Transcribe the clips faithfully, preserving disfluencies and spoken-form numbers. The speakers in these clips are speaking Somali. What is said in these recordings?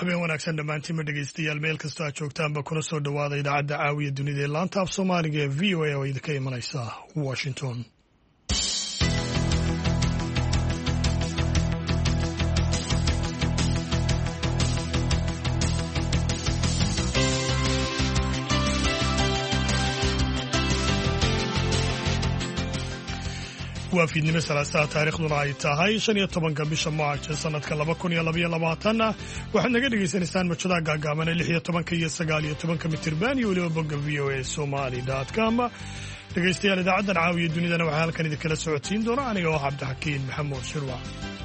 habeen wanaagsan dhammaantiinma dhegaystayaal meel kastoo aad joogtaanba kuna soo dhowaada idaacadda caawiya dunida ee laanta af soomaaliga ee v o a oo idinka imanaysa washington. waa fiidnimo salaasaha taariikhduna ay tahay shan iyo tobanka bisha maarch sanadka laba kun iyo labaiyo labaatanna waxaad naga dhagaysanaysaan mawjadaha gaagaaban ee lix iyo tobanka iyo sagaal iyo tobanka mitirban iyo weliba bogga v o a somali dot com. dhegaystayaal idaacaddan caawiya dunidana waxaa halkan idinkala socodsiin doona aniga oo cabdixakiin maxamuud shirwa.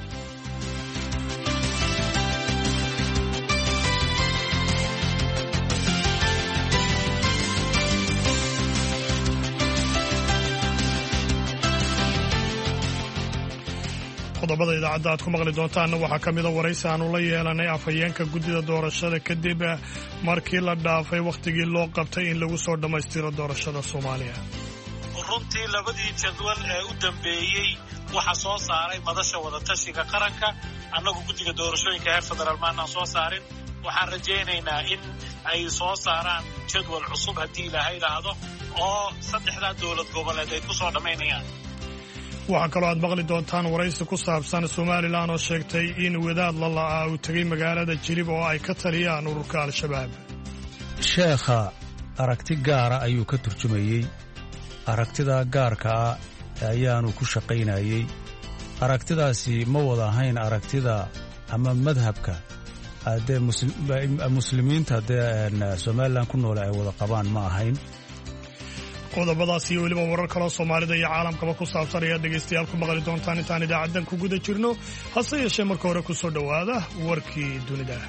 qodobada idaacadda aad ku maqli doontaanna waxaa ka mida waraysi aanu la yeelanay afhayeenka guddida doorashada kadib markii la dhaafay wakhtigii loo qabtay in lagu soo dhammaystiro doorashada soomaaliya. runtii labadii jadwal ee u dambeeyey waxaa soo saaray madasha wadatashiga qaranka. annagu guddiga doorashooyinka heer federaal maanaan soo saarin. waxaan rajaynaynaa in ay soo saaraan jadwal cusub haddii ilaahay idhaahdo oo saddexdaa dowlad goboleed ay ku soo dhammaynayaan. waxaa kaloo aad maqli doontaan waraysi ku saabsan somalilan oo sheegtay in wadaad lala'aa uu tegey magaalada jilib oo ay ka taliyaan ururka al-shabaab. sheekha aragti gaara ayuu ka turjumayey. aragtidaa gaarka ah ayaanu ku shaqaynayey. aragtidaasi ma wada ahayn aragtida ama madhabka dee muslimiinta dee somalilan ku noole ay wada qabaan ma ahayn. qodobadaas iyo weliba warar kaloo soomaalida iyo caalamkaba ku saabsan ayaad dhegaystayaal ku maqli doontaan intaan idaacaddan ku guda jirno. hase yeeshee marka hore ku soo dhowaada warkii dunida.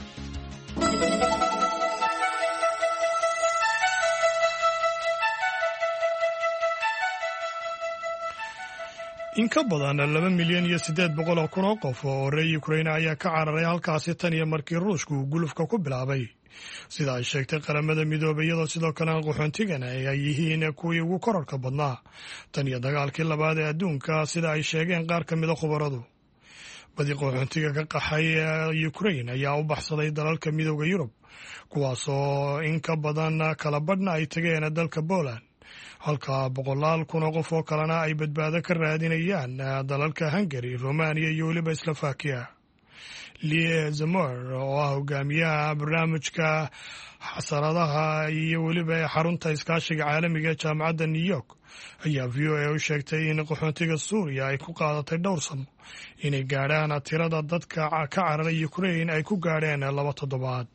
in ka badan laba milyan iyo siddeed boqol oo kun oo qof oo reer Ukraine ayaa ka cararay halkaasi tan iyo markii ruushku gulufka ku bilaabay, sida ay sheegtay qaramada midoobay, iyadoo sidoo kalena qaxoontigana ay yihiin kuwii ugu kororka badnaa tan iyo dagaalkii labaad ee adduunka, sida ay sheegeen qaar ka mida khubaradu. badi qaxoontiga ka qaxay Ukraine ayaa u baxsaday dalalka midooda Yurub, kuwaasoo in ka badan kala badhna ay tageen dalka Poland, halka boqolaal kun oo qof oo kalena ay badbaado ka raadinayaan dalalka Hungary, Romania iyo weliba Slovakia. Lee Zamor oo ah hogaamiyaha barnaamijka xasaradaha iyo weliba xarunta iskaashiga caalamiga ee jaamacadda New York ayaa v o a u sheegtay in qaxoontiga Suuriya ay ku qaadatay dhowr sano inay gaadhaan tirada dadka ka cararay Ukraine ay ku gaadheen laba toddobaad.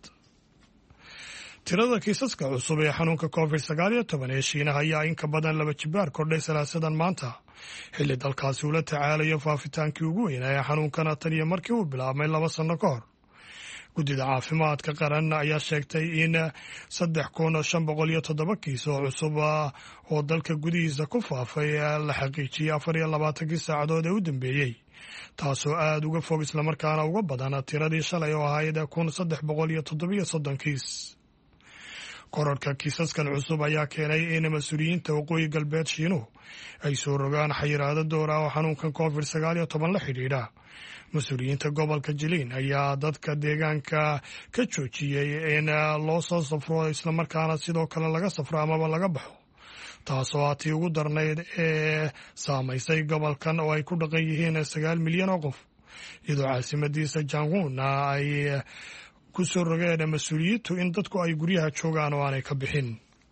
tirada kiisaska cusub ee xanuunka covid sagaal iyo toban ee Shiinaha ayaa in ka badan laba jibaar kordhay salaasadan maanta, xilli dalkaasi uu la tacaalayo faafitaankii ugu weynaa ee xanuunkana tan iyo markii uu bilaabmay laba sanno ka hor. guddida caafimaadka qaran ayaa sheegtay in saddex kun shan boqol iyo toddoba kiis oo cusub oo dalka gudihiisa ku faafay la xaqiijiyey afar iyo labaatankii saacadood ee u dambeeyey, taasoo aad uga fog islamarkaana uga badan tiradii shalay oo ahayd kun saddex boqol iyo toddobiyo soddon kiis. kororka kiisaskan cusub ayaa keenay in mas-uuliyiinta waqooyi galbeed Shiinuhu ay soo rogaan xayiraado door ah oo xanuunkan covid sagaal iyo toban la xidhiidha. mas-uuliyiinta gobolka Jilin ayaa dadka deegaanka ka joojiyey in loo soo safro islamarkaana sidoo kale laga safro amaba laga baxo, taasoo ah tii ugu darnayd ee saamaysay gobolkan oo ay ku dhaqan yihiin sagaal milyan oo qof, iyadoo caasimadiisa Yangon ay ku soo rogeen mas-uuliyiintu in dadku ay guryaha joogaan oo aanay ka bixin.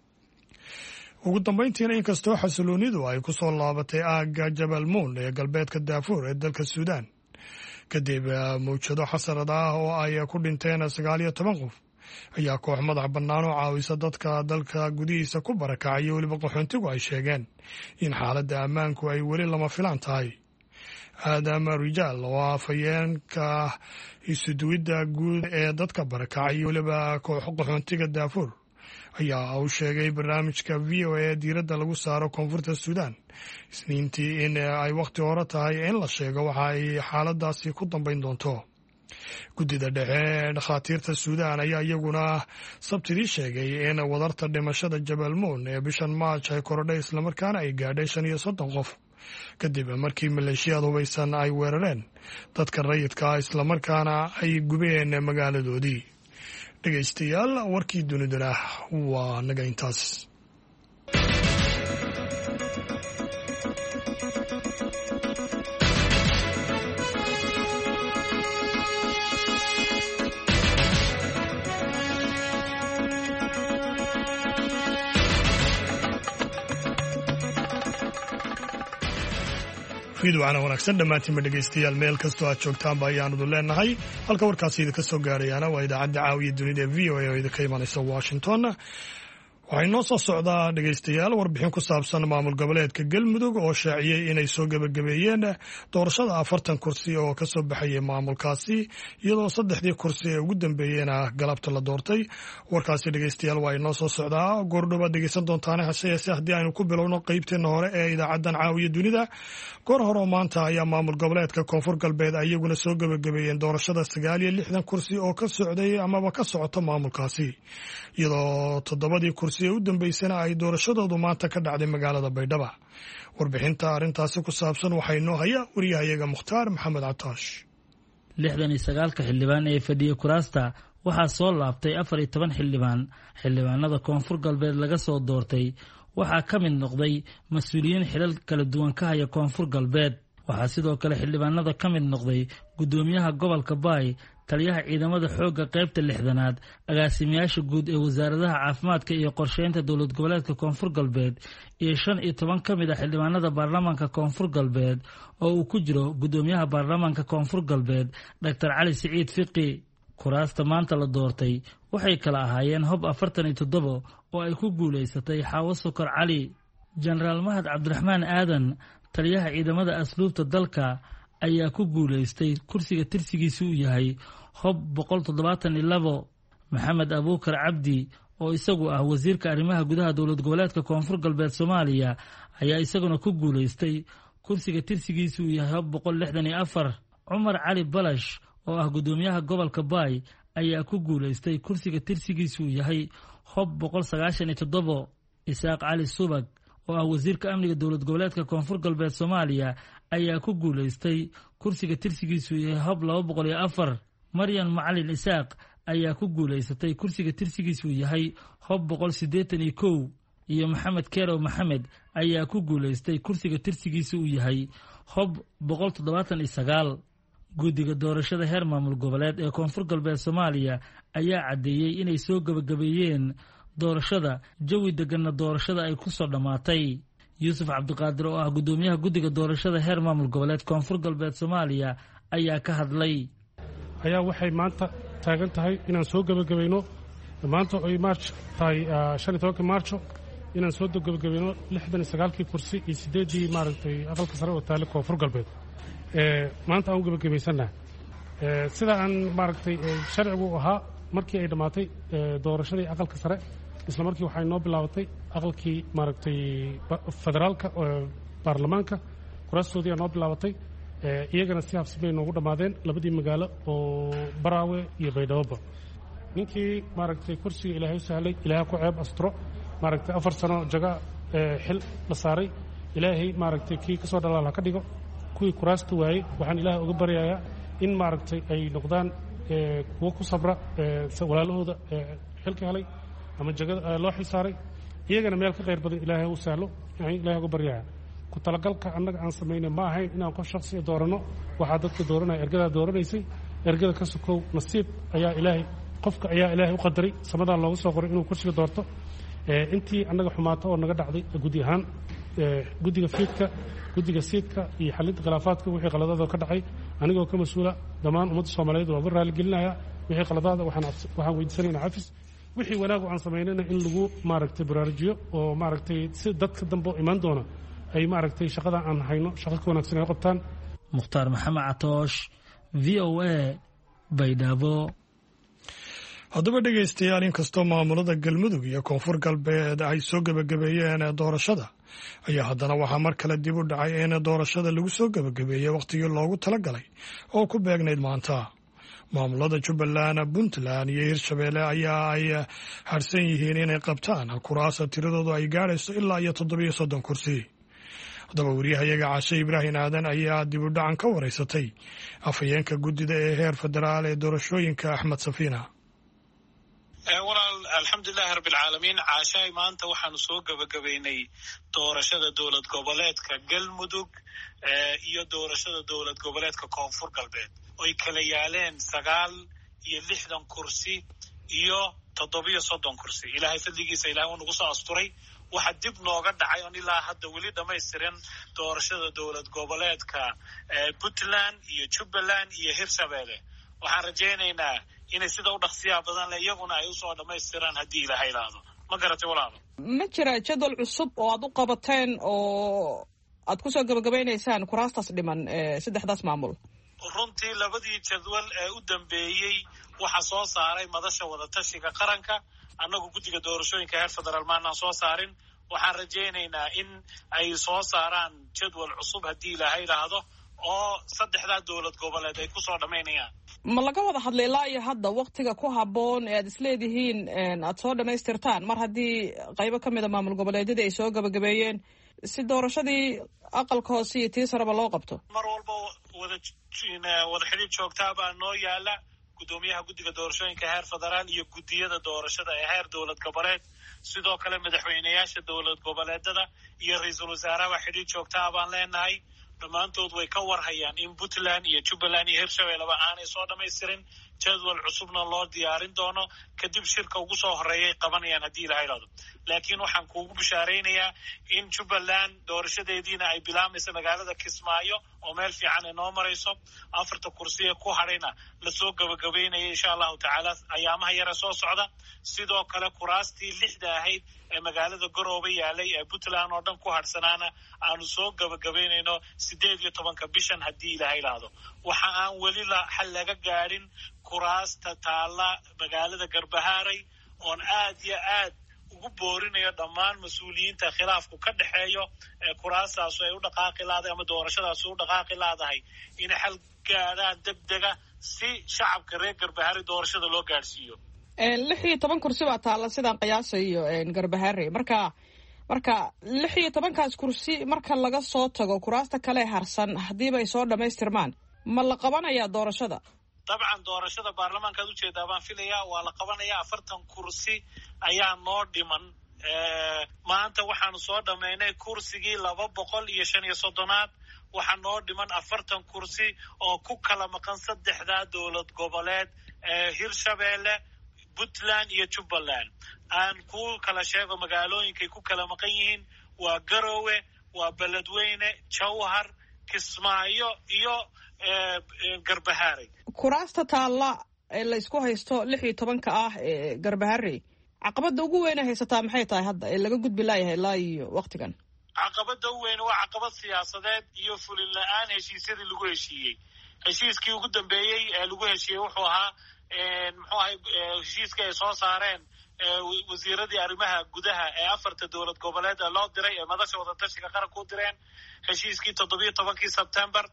ugu dambayntiina inkastoo xasiloonidu ay ku soo laabatay aagga Jabal Moon ee galbeedka Darfur ee dalka Suudaan kadib mawjado xasarad ah oo ay ku dhinteen sagaal iyo toban qof, ayaa koox madax bannaan oo caawisa dadka dalka gudihiisa ku barakacay iyo weliba qaxoontigu ay sheegeen in xaaladda ammaanku ay weli lama filaan tahay. aadam rijaal oo ah afhayeenka isuduwidda guud ee dadka barakacay iyo weliba koox qaxoontiga Darfur ayaa uu sheegay barnaamijka v o a ee diiradda lagu saaro koonfurta Suudaan isniintii in ay wakhti hore tahay in la sheego waxa ay xaaladaasi ku dambayn doonto. guddida dhexe ee dhakhaatiirta Suudaan ayaa iyaguna sabtidii sheegay in wadarta dhimashada Jabal Moon ee bishan Maarch ay korodhay islamarkaana ay gaadhay shan iyo soddon qof kadib markii maleeshiyada hubaysan ay weerareen dadka rayidka islamarkaana ay gubeen magaaladoodii. dhegaystayaal warkii dunidana waa naga intaas. fiidwacana wanaagsan dhammaantiinba dhegaystayaal meel kastoo aad joogtaanba ayaanu leenahay. halka warkaasi idinka soo gaarayaana waa idaacadda caawiya dunida ee v o a oo idinka imanaysa Washington. waxay noo soo socdaa dhegaystayaal warbixin ku saabsan maamul goboleedka Galmudug oo shaaciyay inay soo gabagabeeyeen doorashada afartan kursi oo ka soo baxayay maamulkaasi iyadoo saddexdii kursi ee ugu dambeeyayna galabta la doortay. warkaasi dhegaystayaal waa inoo soo socdaa goordhow aad dhegaysan doontaan hase yeeshee haddii aynu ku bilowno qaybteena hore ee idaacaddan caawiya dunida. goor hore oo maanta ayaa maamul goboleedka koonfur galbeed ayaguna soo gabagabeeyeen doorashada sagaal iyo lixdan kursi oo ka socday amaba ka socoto maamulkaasi iyadoo toddobadii kursi ee u dambeysana ay doorashadoodu maanta ka dhacday magaalada Baydhabo. warbixinta arrintaasi ku saabsan waxaa inoo haya wariyahayaga Mukhtaar Maxamed Catoosh. lixdan iyo sagaalka xildhibaan ee fadhiya kuraasta waxaa soo laabtay afar iyo toban xildhibaan. xildhibaanada koonfur galbeed laga soo doortay waxaa ka mid noqday mas-uuliyiin xilal kala duwan ka haya koonfur galbeed. waxaa sidoo kale xildhibaanada ka mid noqday guddoomiyaha gobolka Baay, taliyaha ciidamada xoogga qaybta lixdanaad, agaasimayaasha guud ee wasaaradaha caafimaadka iyo qorsheynta dowlad goboleedka koonfur galbeed iyo shan iyo toban ka mid ah xildhibaanada baarlamaanka koonfur galbeed oo uu ku jiro guddoomiyaha baarlamaanka koonfur galbeed Doctor Cali Siciid Fiqi. kuraasta maanta la doortay waxay kala ahaayeen hob afartan iyo toddoba oo ay ku guulaysatay Xaawo Sokor Cali. Jenaraal Mahad Cabdiraxmaan Aadan, taliyaha ciidamada asluubta dalka, ayaa ku guulaystay kursiga tirsigiisu uu yahay hob boqol toddobaatan iyo labo. Maxamed Abuukar Cabdi oo isagu ah wasiirka arrimaha gudaha dowlad goboleedka koonfur galbeed Soomaaliya ayaa isaguna ku guulaystay kursiga tirsigiisu uu yahay hob boqol lixdan iyo afar. Cumar Cali Balash oo ah guddoomiyaha gobolka Baay ayaa ku guulaystay kursiga tirsigiisu uu yahay hob boqol sagaashan iyo toddoba. Isaaq Cali Subag oo ah wasiirka amniga dowlad goboleedka koonfur galbeed Soomaaliya ayaa ku guulaystay kursiga tirsigiisu yahay hob laba boqol iyo afar. Maryan Macalin Isaaq ayaa ku guulaysatay kursiga tirsigiisu yahay hob boqol siddeetan iyo kow iyo Maxamed Kerow Maxamed ayaa ku guulaystay kursiga tirsigiisu uu yahay hob boqol toddobaatan iyo sagaal. guddiga doorashada heer maamul goboleed ee koonfur galbeed Soomaaliya ayaa caddeeyay inay soo gabagabeeyeen doorashada jawi deganna doorashada ay ku soo dhamaatay. Yuusuf Cabdiqaadir oo ah guddoomiyaha guddiga doorashada heer maamul goboleed koonfur galbeed Soomaaliya ayaa ka hadlay. ayaa waxay maanta taagan tahay inaan soo gabagabayno maanta oo March tahay shan iyo tobanka Maarso inaan soo gabagabayno lixdan iyo sagaalkii kursi iyo sideedii maaragtay aqalka sare oo taale koonfur galbeed. ee maanta aan gabagabaysana ee sida aan maaragtay sharcigu ahaa markii ay dhamaatay doorashadii aqalka sare isla markii waxay noo bilaabatay aqalkii maaragtay federaalka baarlamaanka kuraastoodii noo bilaabatay iyagana si habsibay noogu dhamaadeen labadii magaalo oo Baraawe iyo Baydhabo. ninkii maaragtay kursiga Ilaahay sahlay Ilaahay ku ceeb astro maaragtay afar sano jaga xil la saaray Ilaahay maaragtay kii ka soo dhalaal ka dhigo kuwii kuraasta waayay waxaan Ilaahay uga baryayaa in maaragtay ay noqdaan kuwa ku sabra walaalahooda xilka helay ama jagada loo xisaaray iyagana meel ka qayr badan Ilaahay u sahlo Ilaahay uga baryayaa. ku talagalka annaga aan sameynay ma ahayn inaan qof shakhsi doorano waxa dadka dooranay ergada dooranaysay ergada ka sokow nasiib ayaa Ilaahay qofka ayaa Ilaahay u qadaray samadan loogu soo qoray inuu kursiga doorto ee intii annaga xumaato oo naga dhacday gudi ahaan ee gudiga fiidka gudiga siidka iyo xalinta khilaafaadka wixii qaladada ka dhacay anigoo ka mas'uula dhamaan ummadda Soomaaliyeed waa raali gelinaya wixii qaladada waxaan waxaan weydiisanaynaa cafis wixii wanaag aan sameynayna in lagu maaragtay baraarujiyo oo maaragtay si dadka dambe iman doona ay maaragtay shaqada aan hayno shaqo ka wanaagsan ay qabtaan. Mukhtaar Maxamed Catoosh, V O A, Baydhabo. haddaba dhegaystayaal inkastoo maamulada Galmudug iyo koonfur galbeed ay soo gabagabeeyeen doorashada ayaa haddana waxaa mar kale dib u dhacay in doorashada lagu soo gabagabeeyey wakhtigii loogu talagalay oo ku beegnayd maanta. maamulada Jubbaland, Puntland iyo Hirshabeelle ayaa ay harsan yihiin inay qabtaan kuraasta tiradoodu ay gaarayso ilaa iyo toddoba iyo soddon kursi. haddaba wariyahayaga Cashe Ibraahim Aadan ayaa dib u dhacan ka wareysatay afhayeenka guddida ee heer federaal ee doorashooyinka Axmed Safiina. walaal alxamdulilahi rabbilcaalamiin caashaay maanta waxaanu soo gabagabaynay doorashada dowlad goboleedka galmudug iyo doorashada dowlad goboleedka koonfur galbeed oy kala yaaleen sagaal iyo lixdan kursi iyo toddobiyo soddon kursi ilaahay fadligiisa ilahay uu nagu soo asturay waxa dib nooga dhacay on ilaa hadda weli dhamaystiran doorashada dowlad goboleedka puntland iyo jubbaland iyo hirshabeelle waxaan rajaynaynaa inay sida u dhaqsiyaa badan le iyaguna ay usoo dhammaystiraan haddii ilaha ilaahdo ma garatay walaalo ma jira jadwal cusub oo aad u qabateen oo aad kusoo gabagabaynaysaan kuraastaas dhiman saddexdaas maamul runtii labadii jadwal ee u dambeeyey waxa soo saaray madasha wadatashiga qaranka annagu guddiga doorashooyinka heer federaal maanaan soo saarin waxaan rajaynaynaa in ay soo saaraan jadwal cusub haddii ilaha ilaahdo oo saddexdaa dowlad goboleed ay kusoo dhammaynayaan ma laga wada hadlay ilaa iyo hadda waktiga ku habboon ee aad isleedihiin aad soo dhammaystirtaan mar haddii qaybo ka mid a maamul goboleedyadii ay soo gabagabeeyeen si doorashadii aqalka hoose iyo tii sareba loo qabto mar walba wada wada xidhiid joogtaa baa noo yaala guddoomiyaha guddiga doorashooyinka heer federaal iyo guddiyada doorashada ee heer dowlad goboleed sidoo kale madaxweyneyaasha dowlad goboleedada iyo ra-iisul wasaaraha xidhiid joogtaa baan leenahay dhammaantood way ka warhayaan in puntland iyo jubbaland iyo hirshabeelleba aanay soo dhammaystirin jadwal cusubna loo diyaarin doono kadib shirka ugu soo horreeyay qabanayaan haddii ilaha ilaahdo laakiin waxaan kuugu bishaaraynayaa in jubbaland doorashadeediina ay bilaamaysa magaalada kismaayo oo meel fiican ay noo marayso afarta kursiya ku hadhayna lasoo gabagabaynaya insha allahu tacaala ayaamaha yare soo socda sidoo kale kuraastii lixda ahayd ee magaalada garoobe yaalay ee puntland oo dhan ku hadhsanaana aanu soo gabagabaynayno sideed iyo tobanka bishan haddii ilaha ilaahdo waxa aan weli la xal laga gaadhin kuraasta taalla magaalada garbahaaray oon aad iyo aad ugu boorinayo dhammaan mas-uuliyiinta khilaafku ka dhexeeyo ee kuraastaasu ay u dhaqaaqi laadahay ama doorashadaasu u dhaqaaqi laadahay inay xal gaadhaan deg dega si shacabka reer garbahaaray doorashada loo gaadhsiiyo lix iyo toban kursi baa taalla sidaan qiyaasayo garbahaare marka marka lix iyo tobankaas kursi marka laga soo tago kuraasta kale harsan haddiiba ay soo dhammaystirmaan ma la qabanayaa doorashada dabcan doorashada baarlamaankaad ujeedaa baan filayaa waa la qabanayaa afartan kursi ayaa noo dhiman maanta waxaanu soo dhammaynay kursigii laba boqol iyo shan iyo soddonaad waxaa noo dhiman afartan kursi oo ku kala maqan saddexdaa dowlad goboleed ee hirshabeelle puntland iyo jubbaland aan ku kala sheego magaalooyinkay ku kala maqan yihiin waa garoowe waa beledweyne jawhar kismaayo iyo garbahaarey kuraasta taalla ee la isku haysto lix iyo tobanka ah ee garbahaarey caqabada ugu weyne haysataa maxay tahay hadda ee laga gudbi laayahay ilaa iyo waktigan caqabada ugu weyne waa caqabad siyaasadeed iyo fulin la-aan heshiisyadii lagu heshiiyey heshiiskii ugu dambeeyey ee lagu heshiiyey wuxuu ahaa muxuu ahay heshiiskii ay soo saareen wasiiradii arrimaha gudaha ee afarta dowlad goboleed ee loo diray ee madasha wadatashiga qaranka u direen heshiiskii toddobiyo tobankii sebtembar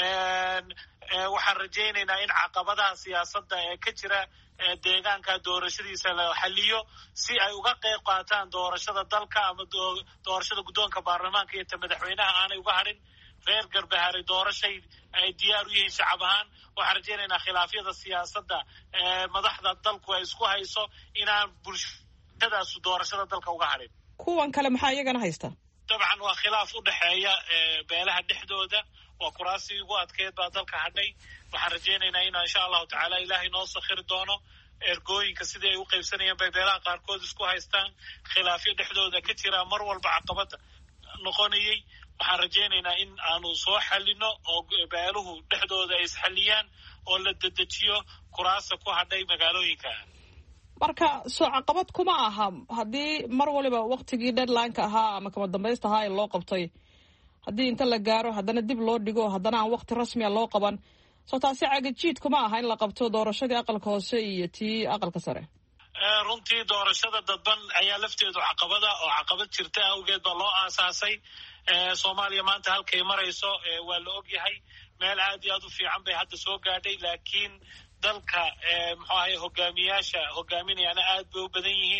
waxaan rajaynaynaa in caqabadaha siyaasadda ee ka jira deegaanka doorashadiisa la xaliyo si ay uga qeyb qaataan doorashada dalka ama doorashada guddoonka baarlamaanka iyo ta madaxweynaha aanay uga hadhin reer garbahaare doorashay ay diyaar u yihiin shacab ahaan waxaan rajaynaynaa khilaafyada siyaasadda ee madaxda dalku ay isku hayso inaan bulshadaasu doorashada dalka uga hadhin kuwan kale maxaa iyagana haysta dabcan waa khilaaf u dhexeeya beelaha dhexdooda waa kuraasii ugu adkeed baa dalka hadhay waxaan rajaynaynaa inaa insha allahu tacaala ilaahay noo sakhiri doono ergooyinka sidii ay u qaybsanayeen bay beelaha qaarkood isku haystaan khilaafyo dhexdooda ka jira mar walba caqabada noqonayay waxaan rajaynaynaa in aanu soo xalino oo beeluhu dhexdooda ay isxaliyaan oo la dedejiyo kuraasta ku hadhay magaalooyinka marka soo caqabad kuma aha haddii mar waliba waktigii deadlineka ahaa ama kama dambaysta ahaa ee loo qabtay haddii inta la gaaro haddana dib loo dhigo haddana aan wakti rasmiya loo qaban soo taasi cagajiid kuma aha in la qabto doorashadii aqalka hoose iyo tii aqalka sare runtii doorashada dadban ayaa lafteedu caqabada oo caqabad jirta awgeed baa loo aasaasay soomaaliya maanta halkay marayso waa la og yahay meel aad iyo aad u fiican bay hadda soo gaadhay laakiin dalka muxuu ahay hogaamiyaasha hogaaminayaana aad bay u badan yihiin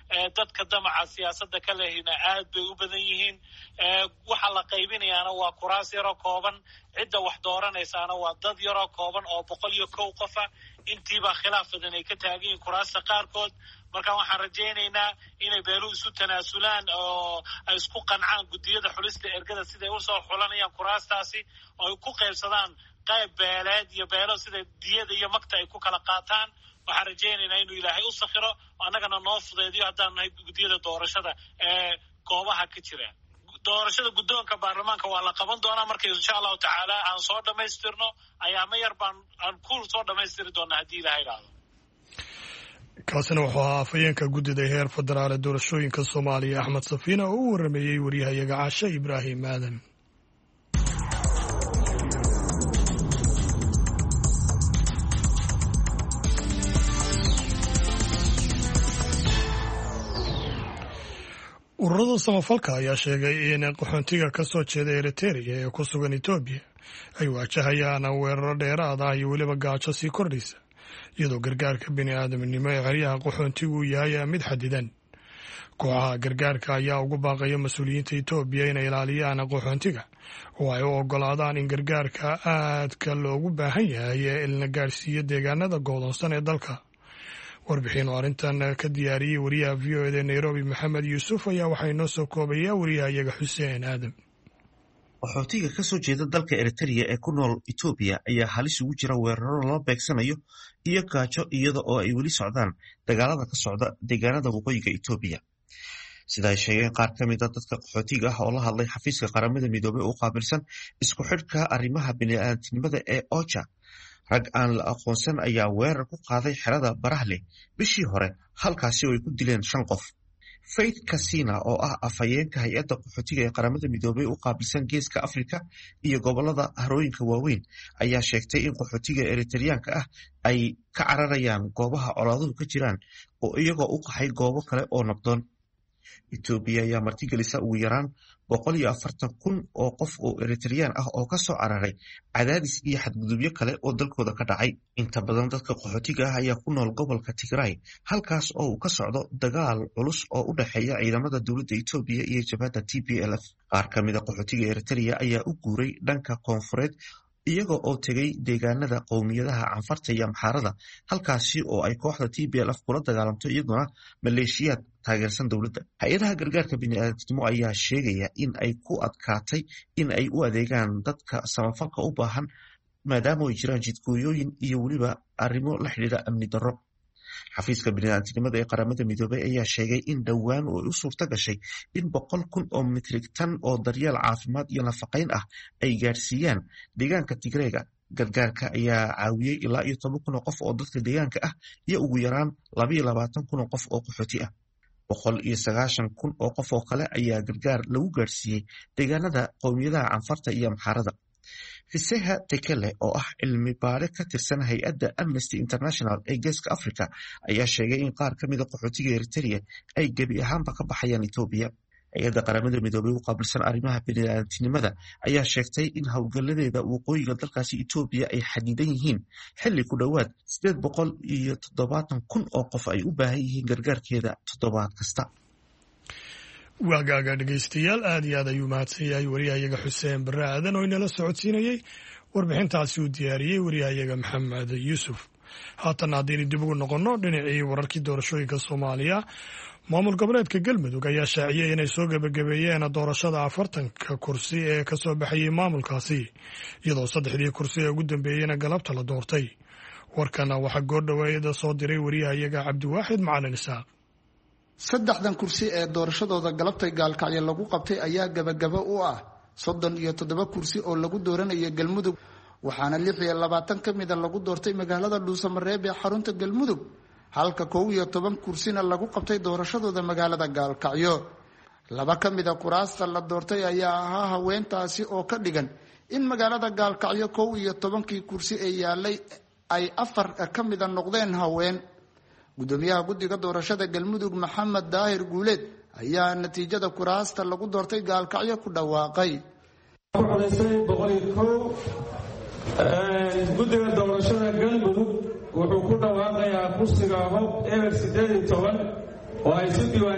dadka damaca siyaasadda ka lehina aad bay u badan yihiin waxa la qaybinayaana waa kuraas yaroo kooban cidda wax dooranaysaana waa dad yaroo kooban oo boqol iyo kow qofa intiibaa khilaaf badan ay ka taagan yihiin kuraasta qaarkood marka waxaan rajaynaynaa inay beeluhu isu tanaasulaan oo ay isku qancaan guddiyada xulista ergada siday usoo xulanayaan kuraastaasi oo ay ku qaybsadaan qayb beeleed iyo beelo sida diyada iyo magta ay ku kala qaataan waxaan rajaynaynaa inuu ilaahay u sakhiro annagana noo fudeediyo haddaan nahay guddiyada doorashada ee goobaha ka jira doorashada guddoonka baarlamaanka waa la qaban doonaa marka insha allahu tacaala aan soo dhammaystirno ayaama yar baan aan ku soo dhammaystiri doonaa haddii ilahay idhaahdo kaasina wuxuu ahaa afhayeenka guddida heer federaal ee doorashooyinka soomaaliya axmed safiina oo u warameeyey waryahayaga caashe ibraahim aadan ururada samafalka ayaa sheegay in qaxoontiga ka soo jeeda eriteria ee ku sugan etoobiya ay waajahayaan weeraro dheeraad ah iyo weliba gaajo sii kordhaysa iyadoo gargaarka bini aadamnimo ee xeryaha qaxoontigu yahay mid xadidan kooxaha gargaarka ayaa ugu baaqaya mas-uuliyiinta etoobiya inay ilaaliyaan qaxoontiga oo ay u ogolaadaan in gargaarka aadka loogu baahan yahay ee la gaadhsiiyo deegaanada go'doonsan ee dalka warbixin oo arrintan ka diyaariyey wariyaha v o eda nairobi maxamed yuusuf ayaa waxaa inoo soo koobayaa wariyahayaga xuseen aadam qaxootiga ka soo jeeda dalka eriteria ee ku nool etoobiya ayaa halis ugu jira weeraro lala beegsanayo iyo gaajo iyada oo ay weli socdaan dagaalada ka socda deegaanada waqooyiga etoobiya sida ay sheegeen qaar ka mid a dadka qaxootiga ah oo la hadlay xafiiska qaramada midoobey u qaabilsan isku xidhka arrimaha bini'aadamnimada ee oja rag aan la aqoonsan ayaa weerar ku qaaday xerada barahle bishii hore halkaasi oo ay ku dileen shan qof faith casina oo ah afhayeenka hay-adda qaxootiga ee qaramada midoobey u qaabilsan geeska afrika iyo gobolada harooyinka waaweyn ayaa sheegtay in qaxootiga eriteryaanka ah ay ka cararayaan goobaha colaaduhu ka jiraan oo iyagoo u qaxay goobo kale oo nabdoon etoobiya ayaa martigelisa ugu yaraan boqol iyo afartan kun oo qof oo eritreyaan ah oo ka soo cararay cadaadis iyo xadgudubyo kale oo dalkooda ka dhacay inta badan dadka qaxootiga ah ayaa ku nool gobolka tigray halkaas oo uu ka socdo dagaal culus oo u dhexeeya ciidamada dowladda etoobiya iyo jabhadda t p l f qaar ka mida qaxootiga eritrea ayaa u guuray dhanka koonfureed iyaga oo tegay deegaanada qowmiyadaha canfarta iyo amxaarada halkaasi oo ay kooxda t p l f kula dagaalamto iyaduna maleeshiyaad taageersan dowladda hay-adaha gargaarka bini'aadamnimo ayaa sheegaya in ay ku adkaatay in ay u adeegaan dadka samafalka u baahan maadaama ay jiraan jidgooyooyin iyo weliba arrimo la xidhiidha amni darro xafiiska bini'aadamnimada ee qaramada midoobey ayaa sheegay in dhowaan oo u suurta gashay in boqol kun oo mitrig tan oo daryeel caafimaad iyo nafaqayn ah ay gaadhsiiyaan deegaanka tigreega gargaarka ayaa caawiyey ilaa iyo toban kun oo qof oo dadka deegaanka ah iyo ugu yaraan labaiyo labaatan kun oo qof oo qaxooti ah boqol iyo sagaashan kun oo qof oo kale ayaa gargaar lagu gaadhsiiyey deegaanada qowmiyadaha canfarta iyo amxaarada fiseha tekele oo ah cilmi baare ka tirsan hay-adda amnesty international ee geeska africa ayaa sheegay in qaar ka mida qaxootiga eritrea ay gebi ahaanba ka baxayaan etoobiya hay-adda qaramada midoobey u qaabilsan arrimaha bini'aadamnimada ayaa sheegtay in howlgaladeeda waqooyiga dalkaasi etoobiya ay xadidan yihiin xilli ku dhowaad sideed boqol iyo toddobaatan kun oo qof ay u baahan yihiin gargaarkeeda toddobaad kasta waagaaga dhegaystayaal aad iyo aad ayuu mahadsan yahay wariyahayaga xuseen barre aadan oo inala socodsiinayey warbixintaasi uu diyaariyey wariyahayaga maxamed yuusuf haatan haddaynu dib ugu noqonno dhinacii wararkii doorashooyinka soomaaliya maamul goboleedka galmudug ayaa shaaciyey inay soo gebagabeeyeen doorashada afartanka kursi ee ka soo baxayey maamulkaasi iyadoo saddexdii kursi ee ugu dambeeyeyna galabta la doortay warkana waxaa goordhoweeda soo diray wariyahayaga cabdiwaaxid macalin isaaq saddexdan kursi ee doorashadooda galabtay gaalkacyo lagu qabtay ayaa gabagabo u ah soddon iyo toddoba kursi oo lagu dooranayo galmudug waxaana lix iyo labaatan ka mida lagu doortay magaalada dhuusamareeb ee xarunta galmudug halka kow iyo toban kursina lagu qabtay doorashadooda magaalada gaalkacyo laba ka mida kuraasta la doortay ayaa ahaa haweentaasi oo ka dhigan in magaalada gaalkacyo kow iyo tobankii kursi ee yaalay ay afar ka mida noqdeen haween gudoomiyaha guddiga doorashada galmudug maxamed daahir guuleed ayaa natiijada kuraasta lagu doortay gaalkacyo ku dhawaaqay guddiga doorashada galmudug wuxuu ku dhawaaqayaa kursiga hob eber sideed iyo toban oo ay si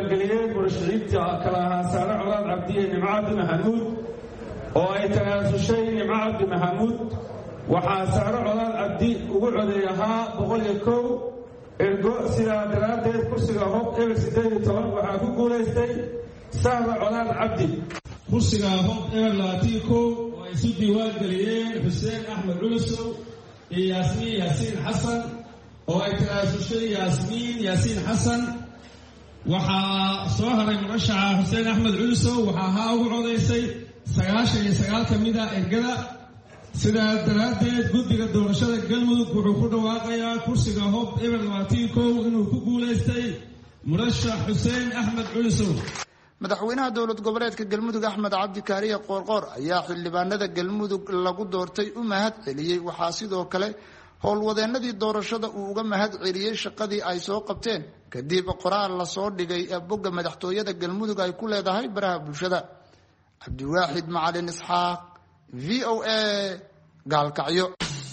cabdi maxamuud oo ay tanaasushay nimco cabdi maxamuud waxaa sahro colaad cabdi ugu coday ahaa boqol iyo kow ergo sidaa daraaddeed kursiga hob eber siddeed iyo toban waxaa ku guulaystay sahro colaad cabdi. kursiga hob eber labaatan iyo kow oo ay isu diiwaan geliyeen xuseen axmed culusow iyo yaasmiin yaasiin xasan oo ay tanaasushay yaasmiin yaasiin xasan waxaa soo haray murashaxa xuseen axmed culusow waxaa ahaa ugu codaysay sagaashan iyo sagaal ka mid a ergada. sidaa daraaddeed guddiga doorashada galmudug wuxuu ku dhawaaqayaa kursiga hob eber labaatan iyo kow inuu ku guulaystay murashax xuseen axmed culusow. madaxweynaha dowlad goboleedka galmudug axmed cabdi kaariye qoorqoor ayaa xildhibaanada galmudug lagu doortay u mahad celiyey. waxaa sidoo kale howlwadeenadii doorashada uu uga mahad celiyey shaqadii ay soo qabteen kadib qoraal lasoo dhigay ee bogga madaxtooyada galmudug ay ku leedahay baraha bulshada. cabdiwaaxid macalin isxaaq, v o a, gaalkacyo.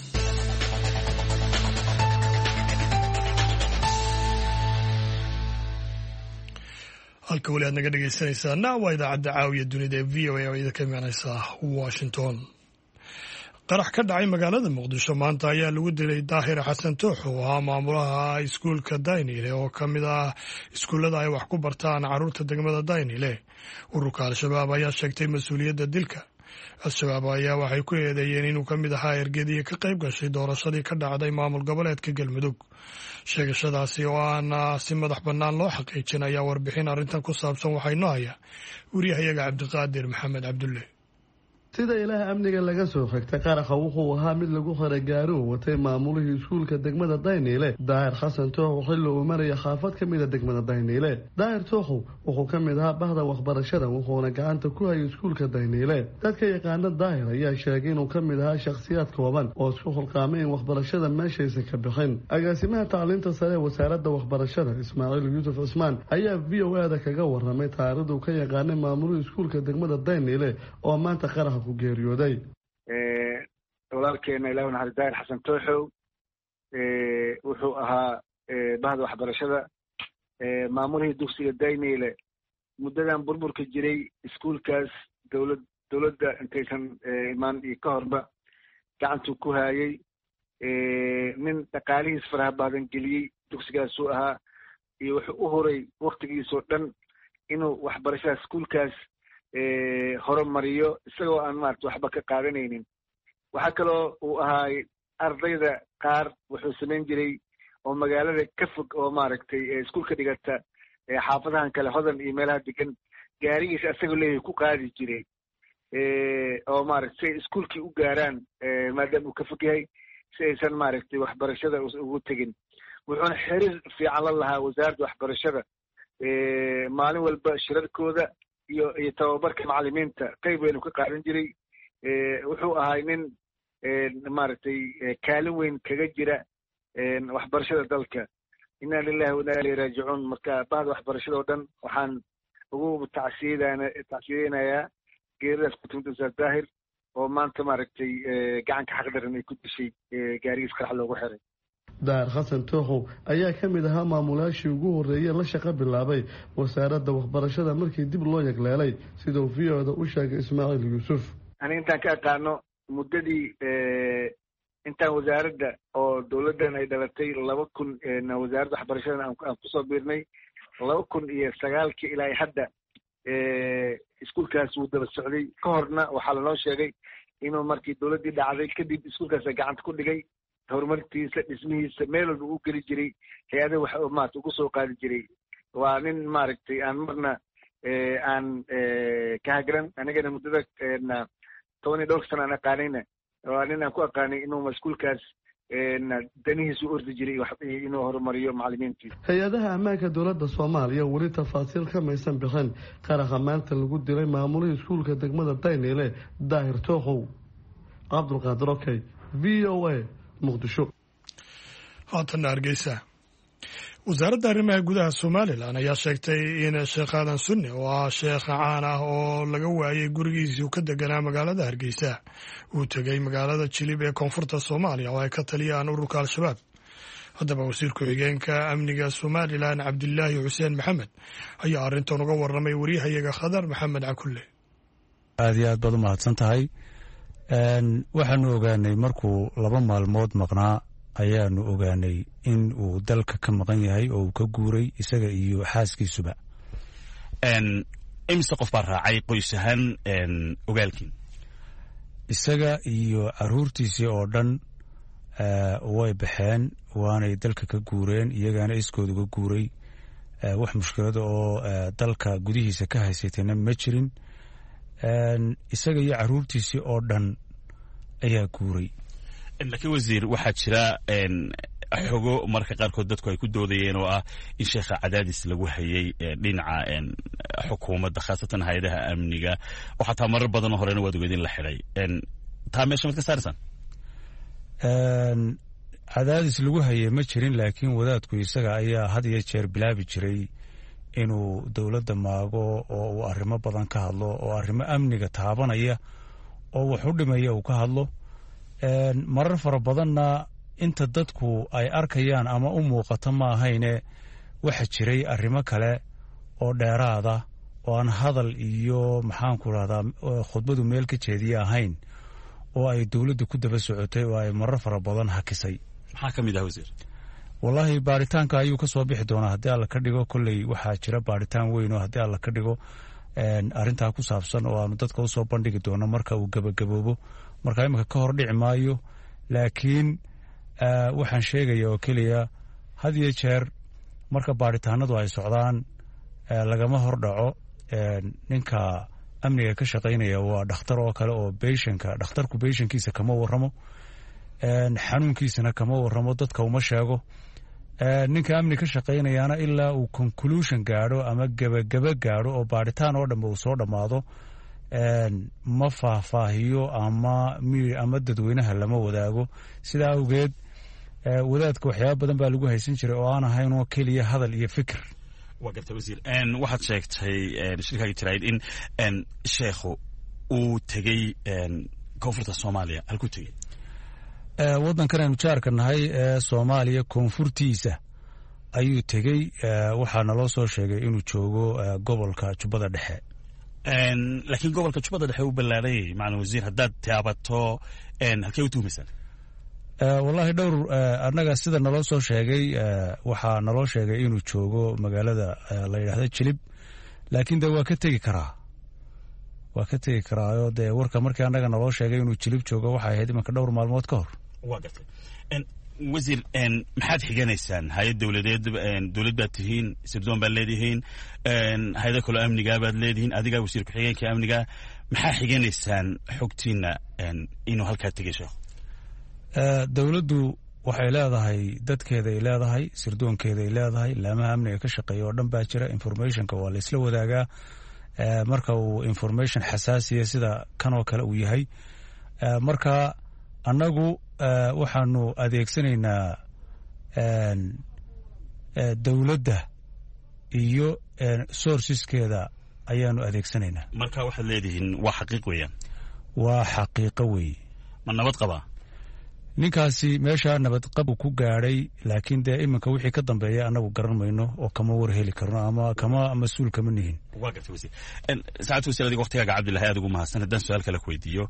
halka weli aad naga dhegaysanaysaana waa idaacadda caawiya dunida ee v o a oo idinka imaaneysa washington. qarax ka dhacay magaalada muqdisho maanta ayaa lagu dilay daahir xasan toox oo ahaa maamulaha iskuulka daynile oo ka mid ah iskuullada ay wax ku bartaan caruurta degmada daynile. ururka al-shabaab ayaa sheegtay mas-uuliyadda dilka. al-shabaab ayaa waxay ku eedeeyeen inuu ka mid ahaa ergadii ka qayb gashay doorashadii ka dhacday maamul goboleedka galmudug. sheegashadaasi oo aan si madax bannaan loo xaqiijin ayaa warbixin arrintan ku saabsan waxaa inoo haya wariyahayaga cabdiqaadir maxamed cabdulle. sida ilaah amniga laga soo xigtay qaraxa wuxuu ahaa mid lagu xiray gaari uu watay maamulihii iskuulka degmada dayniile daahir xasan tooxow xilli uu maraya xaafad ka mida degmada dayniile. daahir tooxow wuxuu ka mid ahaa bahda waxbarashada wuxuuna gacanta ku hayay iskuulka dayniile. dadka yaqaana daahir ayaa sheegay inuu ka mid ahaa shakhsiyaad kooban oo isku xulqaamay in waxbarashada meeshaysa ka bixin. agaasimaha tacliinta sare ee wasaaradda waxbarashada ismaaciil yuusuf cismaan ayaa v o a da kaga waramay taariikhda uu ka yaqaanay maamulihii iskuulka degmada dayniile oo maanta qaraxa walaalkeena ilaah naxariis daahir xasan tooxow wuxuu ahaa bahda waxbarashada maamulihii dugsiga dayniile muddadan burburka jiray iskuulkaas dowlad dowladda intaysan imaan iyo ka horba gacantuu ku haayay nin dhaqaalihiis faraha badan geliyey dugsigaasuu ahaa iyo wuxuu u horay waktigiisoo dhan inuu waxbarashada iskuulkaas horumariyo isagoo aan maarata waxba ka qaadanaynin. waxaa kaloo uu ahaay ardayda qaar wuxuu samayn jiray oo magaalada ka fog oo maaragtay iskuulka dhigata xaafadahan kale hodan iyo meelaha degan gaarigiisa isagoo leeyahay ku qaadi jiray oo maaragta si ay iskuulkii u gaaraan maadaama uu ka fog yahay si aysan maaragtay waxbarashada ugu tegin. wuxuuna xiriir fiican la lahaa wasaaradda waxbarashada maalin walba shirarkooda iyo iyo tababarka macallimiinta qayb weynu ka qaadan jiray. wuxuu ahay nin maaragtay kaalin weyn kaga jira waxbarashada dalka. inna lillahi wa inna ilayhi raajicuun. marka bahda waxbarashada oo dhan waxaan ugu tacsiyadana tacsiyadeynayaa geeridaas ku timid ustaad daahir oo maanta maaragtay gacanka xaqdaran ay ku dishay gaarigiis qarax loogu xiray. daahir xasan tooxow ayaa ka mid ahaa maamulaashii ugu horreeyey la shaqo bilaabay wasaaradda waxbarashada markii dib loo yagleelay sidau v o da u sheegay ismaaciil yuusuf. ani intaan ka aqaano muddadii intaan wasaaradda oo dowladdan ay dhalatay laba kun wasaaradda waxbarashadana aan kusoo biirnay laba kun iyo sagaalkii ilaa hadda iskuulkaas wuu daba socday. ka horna waxaa lanoo sheegay inuu markii dowladdii dhacday kadib iskuulkaasa gacanta ku dhigay horumartiisa dhismihiisa meel walba u geli jiray hay-adaha wax maarata ugu soo qaadi jiray. waa nin maaragtay aan marna aan ka hagran anigana muddada toban iyo dhowrka sana aan aqaanayna waa nin aan ku aqaanay inuu iskuulkaas danihiisu ordi jiray inuu horumariyo macallimiintiisa. hay-adaha ammaanka dowladda soomaaliya weli tafaasiil kamaysan bixin qaraxa maanta lagu dilay maamulihii iskuulka degmada dayniile daahir tooxow. cabdulqaadir okey, v o a, muqdisho. haatana hargeysa. wasaaradda arrimaha gudaha somalilan ayaa sheegtay in sheekh aadan sunne oo ah sheekh caan ah oo laga waayay gurigiisii uu ka deganaa magaalada hargeysa uu tegay magaalada jilib ee koonfurta soomaaliya oo ay ka taliyaan ururka al-shabaab. haddaba wasiir ku-xigeenka amniga somalilan cabdilaahi xuseen maxamed ayaa arrintan uga warramay wariyahayaga khadar maxamed cakulle. aad iyo aad baad u mahadsan tahay. waxaanu ogaanay markuu laba maalmood maqnaa ayaanu ogaanay in uu dalka ka maqan yahay oo uu ka guuray isaga iyo xaaskiisuba. imise qof baa raacay qoys ahaan ogaalkiin? isaga iyo caruurtiisii oo dhan way baxeen waanay dalka ka guureen, iyagaana iskooda uga guuray. wax mushkilada oo dalka gudihiisa ka haysatayna ma jirin. isaga iyo caruurtiisii oo dhan ayaa guuray. laakiin wasiir, waxaa jira xogo marka qaarkood dadku ay ku doodayeen oo ah in sheekha cadaadis lagu hayay dhinaca xukuumadda, khaasatan hay-adaha amniga, oo xataa marar badanoo horena waad ogeed in la xidhay. taa meesha mad ka saaraysaan? cadaadis lagu hayay ma jirin, laakiin wadaadku isaga ayaa had iyo jeer bilaabi jiray inuu dowladda maago oo uu arrimo badan ka hadlo, oo arrimo amniga taabanaya oo wax u dhimaya uu ka hadlo. marar fara badanna inta dadku ay arkayaan ama u muuqato ma ahayne waxa jiray arrimo kale oo dheeraada oo aan hadal iyo maxaanku rahdaa khudbadu meel ka jeediye ahayn oo ay dowladda ku daba socotay oo ay marar fara badan hakisay. maxaa ka mid ah wasiir? wallaahi baaritaanka ayuu ka soo bixi doonaa haddii alla ka dhigo. kolley waxaa jira baaritaan weyn oo haddii alla ka dhigo arrintaa ku saabsan oo aanu dadka usoo bandhigi doono marka uu gebagaboobo. marka iminka ka hor dhici maayo, laakiin waxaan sheegaya oo keliya had iyo jeer marka baaritaanadu ay socdaan lagama hor dhaco. ninka amniga ka shaqaynaya waa dhakhtar oo kale oo beyshanka dhakhtarku beyshankiisa kama warramo, xanuunkiisana kama warramo, dadka uma sheego. ninka amni ka shaqaynayaana ilaa uu conclusion gaadho ama gebagaba gaadho oo baaritaan oo dhanba uu soo dhammaado ma faahfaahiyo ama ama dadweynaha lama wadaago. sidaa awgeed wadaadka waxyaaba badan baa lagu haysan jiray oo aan ahayn oo keliya hadal iyo fikir. waa garta wasiir, waxaad sheegtay shirkaaga jirayd in sheekhu uu tegey koonfurta soomaaliya. halkuu tegey? waddankan aynu jaarka nahay ee soomaaliya koonfurtiisa ayuu tegey. waxaa naloo soo sheegay inuu joogo gobolka jubbada dhexe. laakiin gobolka jubbada dhexe u ballaarayay macalin wasiir, haddaad taabato halkee u tuhumaysaan? wallaahi dhowr annaga sida naloo soo sheegay waxaa naloo sheegay inuu joogo magaalada la yidhaahdo jilib, laakiin de waa ka tegi karaa waa ka tegi karaayo dee warka markii annaga naloo sheegay inuu jilib joogo waxay ahayd imanka dhowr maalmood ka hor. waa gartay wasiir, maxaad xiganaysaan? hay-ad dowladeed dowlad baad tihiin, sirdoon baad leedihiin, hay-ada kaloo amnigaa baad leedihiin, adigaa wasiir ku-xigeenka amniga. maxaa xiganaysaan xogtiina inuu halkaa tegay sheekhu? dowladdu waxay leedahay dadkeeda ay leedahay, sirdoonkeeda ay leedahay, laamaha amniga ka shaqeeya oo dhan baa jira. informationka waa la isla wadaagaa marka uu information xasaasiya sida kan oo kale uu yahay. marka annagu waxaanu adeegsanaynaa dowladda iyo sourceskeeda ayaanu adeegsanaynaa. marka waxaad leedihiin waa xaqiiq weeyaan? waa xaqiiqo weeye. ma nabad qabaa? ninkaasi meesha nabadqabu ku gaadhay, laakiin dee iminka wixii ka dambeeya annagu garan mayno oo kama war heli karno ama kama mas-uul kama nihin. waa gartay wasiir. saacad wasiir, adiga waktigaaga cabdillahi aad ugu mahadsan. haddaan su-aal kale ku weydiiyo,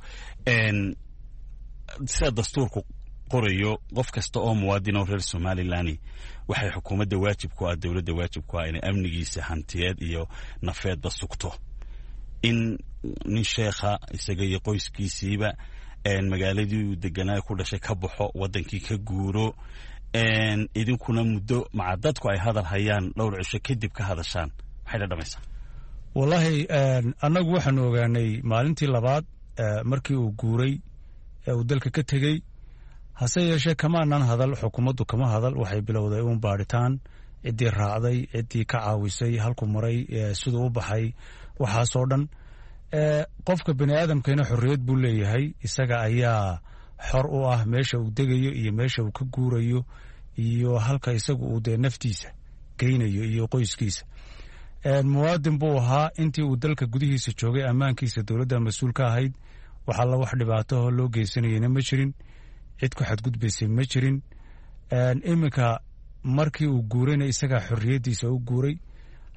sida dastuurku qorayo, qof kasta oo muwaadin oo reer somalilan waxay xukuumadda waajib ku ah, dowladda waajib ku ah inay amnigiisa hantiyeed iyo nafeedba sugto. in nin sheekha isaga iyo qoyskiisiiba magaaladii uu deganaa ku dhashay ka baxo, wadankii ka guuro, idinkuna muddo maca dadku ay hadal hayaan dhowr cisho kadib ka hadashaan, maxay dhadhamaysaa? wallaahi annagu waxaanu ogaanay maalintii labaad markii uu guuray ee uu dalka ka tegey. hase yeeshee kamaanan hadal, xukuumaddu kama hadal. waxay bilowday uun baadhitaan, ciddii raacday, ciddii ka caawisay, halku maray, siduu u baxay, waxaasoo dhan. qofka bani aadamkana xorriyad buu leeyahay, isaga ayaa xor u ah meesha uu degayo iyo meesha uu ka guurayo iyo halka isagu uu dee naftiisa geynayo iyo qoyskiisa. muwaadin buu ahaa intii uu dalka gudihiisa joogay, ammaankiisa dowladda mas-uul ka ahayd. wax alla wax dhibaato loo geysanayena ma jirin, cid ku xadgudbaysay ma jirin. iminka markii uu guurayna isagaa xorriyaddiisa u guuray.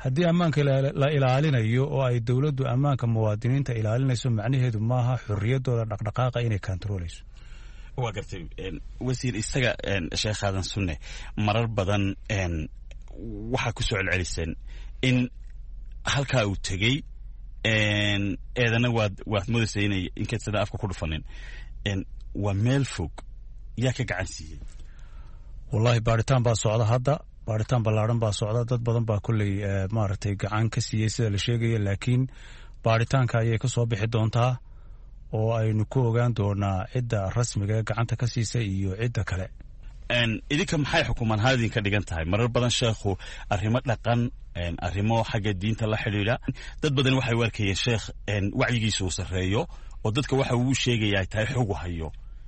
haddii ammaanka la ilaalinayo oo ay dowladdu ammaanka muwaadiniinta ilaalinayso macnaheedu maaha xorriyaddooda dhaqdhaqaaqa inay kantarooleyso. waa gartay wasiir isaga sheekh aadan sunne marar badan waxaa ku soo celceliseen in halkaa uu tegey eedana waad waad moodaysa inay inkastada afka ku dhufanin waa meel fog yaa ka gacan siiyey. wallaahi baaritaan baa socda hadda baaritaan ballaaran baa socda dad badan baa kolley maaragtay gacan ka siiyey sida la sheegaya laakiin baaritaanka ayay ka soo bixi doontaa oo aynu ku ogaan doonaa cidda rasmiga ee gacanta ka siisa iyo cidda kale. idinka maxay xukuuman ahaan idinka dhigan tahay? marar badan sheekhu arrimo dhaqan arrimo xagga diinta la xidhiidha dad badan waxay u arkayeen sheekh wacyigiisa uu sarreeyo oo dadka waxa uu sheegaya ay tahay xogu hayo.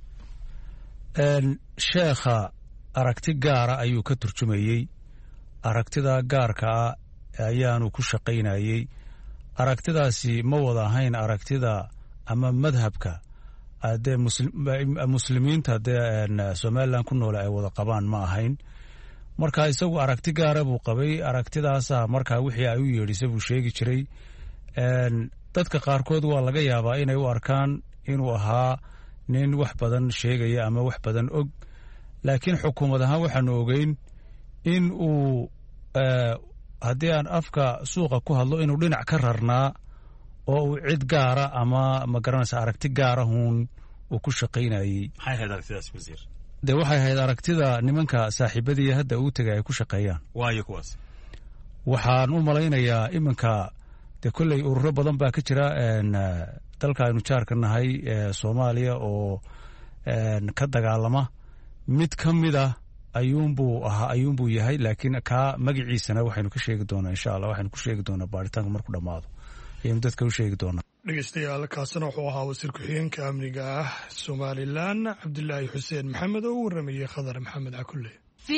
sheekha aragti gaara ayuu ka turjumayey aragtida gaarka ah ayaanu ku shaqaynayey. aragtidaasi ma wada ahayn aragtida ama madhabka dee muslimiinta dee somalilan ku noole ay wada qabaan ma ahayn. marka isagu aragti gaara buu qabay. aragtidaasa markaa wixii ay u yeedhisa buu sheegi jiray. dadka qaarkood waa laga yaabaa inay u arkaan inuu ahaa nin wax badan sheegaya ama wax badan og laakiin xukuumad ahaan waxaanu ogeyn in uu haddii aan afka suuqa ku hadlo inuu dhinac ka rarnaa oo uu cid gaara ama ma garanaysa aragti gaarahuun uu ku shaqaynayey. maxay ahayd aragtidaas wasiir? dee waxay ahayd aragtida nimanka saaxiibadii hadda uu tegay ay ku shaqeeyaan. waayo kuwaas? waxaan u malaynayaa iminka dee kolley ururo badan baa ka jira dalka aynu jaarka nahay soomaaliya oo ka dagaalama. mid ka mid ah ayuunbuu ahaa ayuunbuu yahay laakiin kaa magaciisana waxaynu ka sheegi doonaa insha allah waxaynu ku sheegi doonaa baaritaanka markuu dhammaado ayaynu dadka u sheegi doonaa. dhegeystayaal kaasina wuxuu ahaa wasiir ku-xigeenka amniga ah somalilan cabdilaahi xuseen maxamed oo u waramayey khadar maxamed cakulle.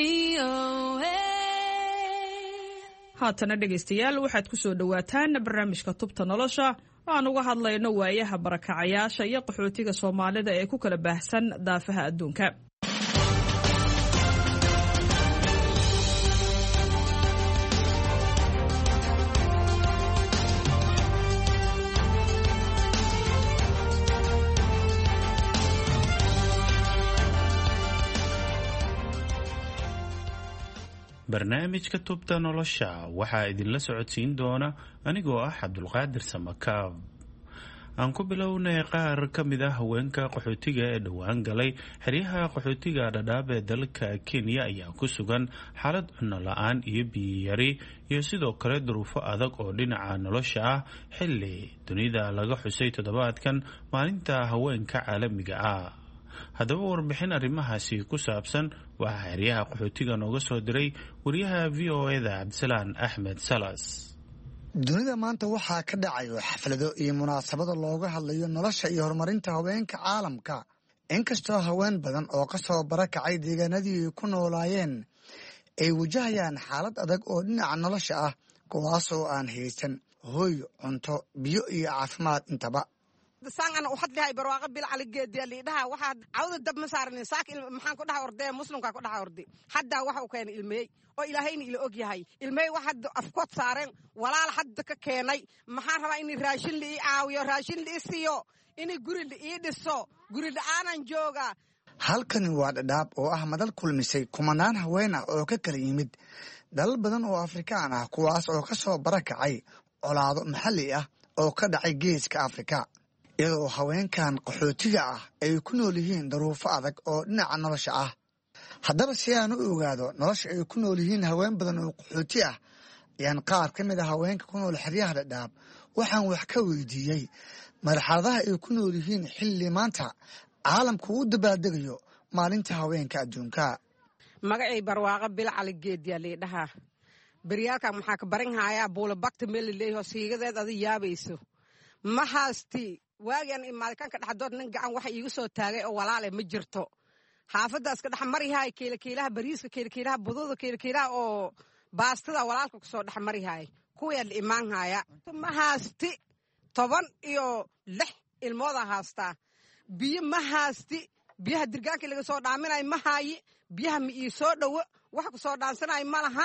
haatana dhegaystayaal waxaad ku soo dhowaataan barnaamijka tubta nolosha oo aan uga hadlayno waayaha barakacayaasha iyo qaxootiga soomaalida ee ku kala baahsan daafaha adduunka. barnaamijka tubta nolosha waxaa idinla socodsiin doona anigoo ah cabdulqaadir samakaab. aan ku bilownay qaar ka mid ah haweenka qaxootiga ee dhowaan galay xeryaha qaxootiga dhadhaab ee dalka kenya ayaa ku sugan xaalad cunno la-aan iyo biyiyari iyo sidoo kale duruufo adag oo dhinaca nolosha ah xilli dunida laga xusay toddobaadkan maalinta haweenka caalamiga ah. haddaba warbixin arrimahaasi ku saabsan waxaa xeryaha qaxootiga nooga soo diray wariyaha v o eda cabdisalaan axmed salas. dunida maanta waxaa ka dhacayo xaflado iyo munaasabada looga hadlayo nolosha iyo horumarinta haweenka caalamka inkastoo haween badan oo ka soo barakacay deegaanadii ay ku noolaayeen ay wajahayaan xaalad adag oo dhinaca nolosha ah kuwaasoo aan haysan hooy, cunto, biyo iyo caafimaad intaba. saangana u hadlahay barwaaqo bil cali geediya liidhaha waxaa cawda dab ma saarnin saak maxaan ku dhax ordee muslimkaa ku dhax ordi haddaa waxa uu keenay ilmeey oo ilaahayna ila og yahay ilmeey wax hadda afkood saareen walaal hadda ka keenay maxaan rabaa in raashin la ii caawiyo raashin la ii siiyo in guri la ii dhiso guri la-aanan jooga. halkani waa dhadhaab oo ah madal kulmisay kumanaan haween ah oo ka kala yimid dalal badan oo afrikaan ah kuwaas oo ka soo barakacay colaado maxalli ah oo ka dhacay geeska afrika iyadoo haweenkan qaxootiga ah ay ku nool yihiin daruufo adag oo dhinaca nolosha ah. haddaba si aan u ogaado nolosha ay ku nool yihiin haween badan oo qaxooti ah ayaan qaar ka mid a haweenka ku nool xeryaha dhadhaab waxaan wax ka weydiiyey marxaladaha ay ku nool yihiin xilli maanta caalamku u dabaaldegayo maalinta haweenka adduunka. magacay barwaaqo bil cali geediya liidhahaa beryaalkan maxaa ka baran hayaa buulabagta meel laleeyaho siigadeed adi yaabayso ma haasti waagaan imaadikanka dhexdood nin gacan waxa iigu soo taagay oo walaale ma jirto xaafaddaas ka dhex marihaay keelakeelaha bariiska keelakeelaha bududa keelakeelaha oo baastada walaalka kusoo dhex marihaay kuwaa la imaan haaya ma haasti toban iyo lix ilmoodaa haastaa biyo ma haasti biyaha dirgaankii laga soo dhaaminayo ma haayi biyaha ma ii soo dhowo wax ku soo dhaansanayo ma laha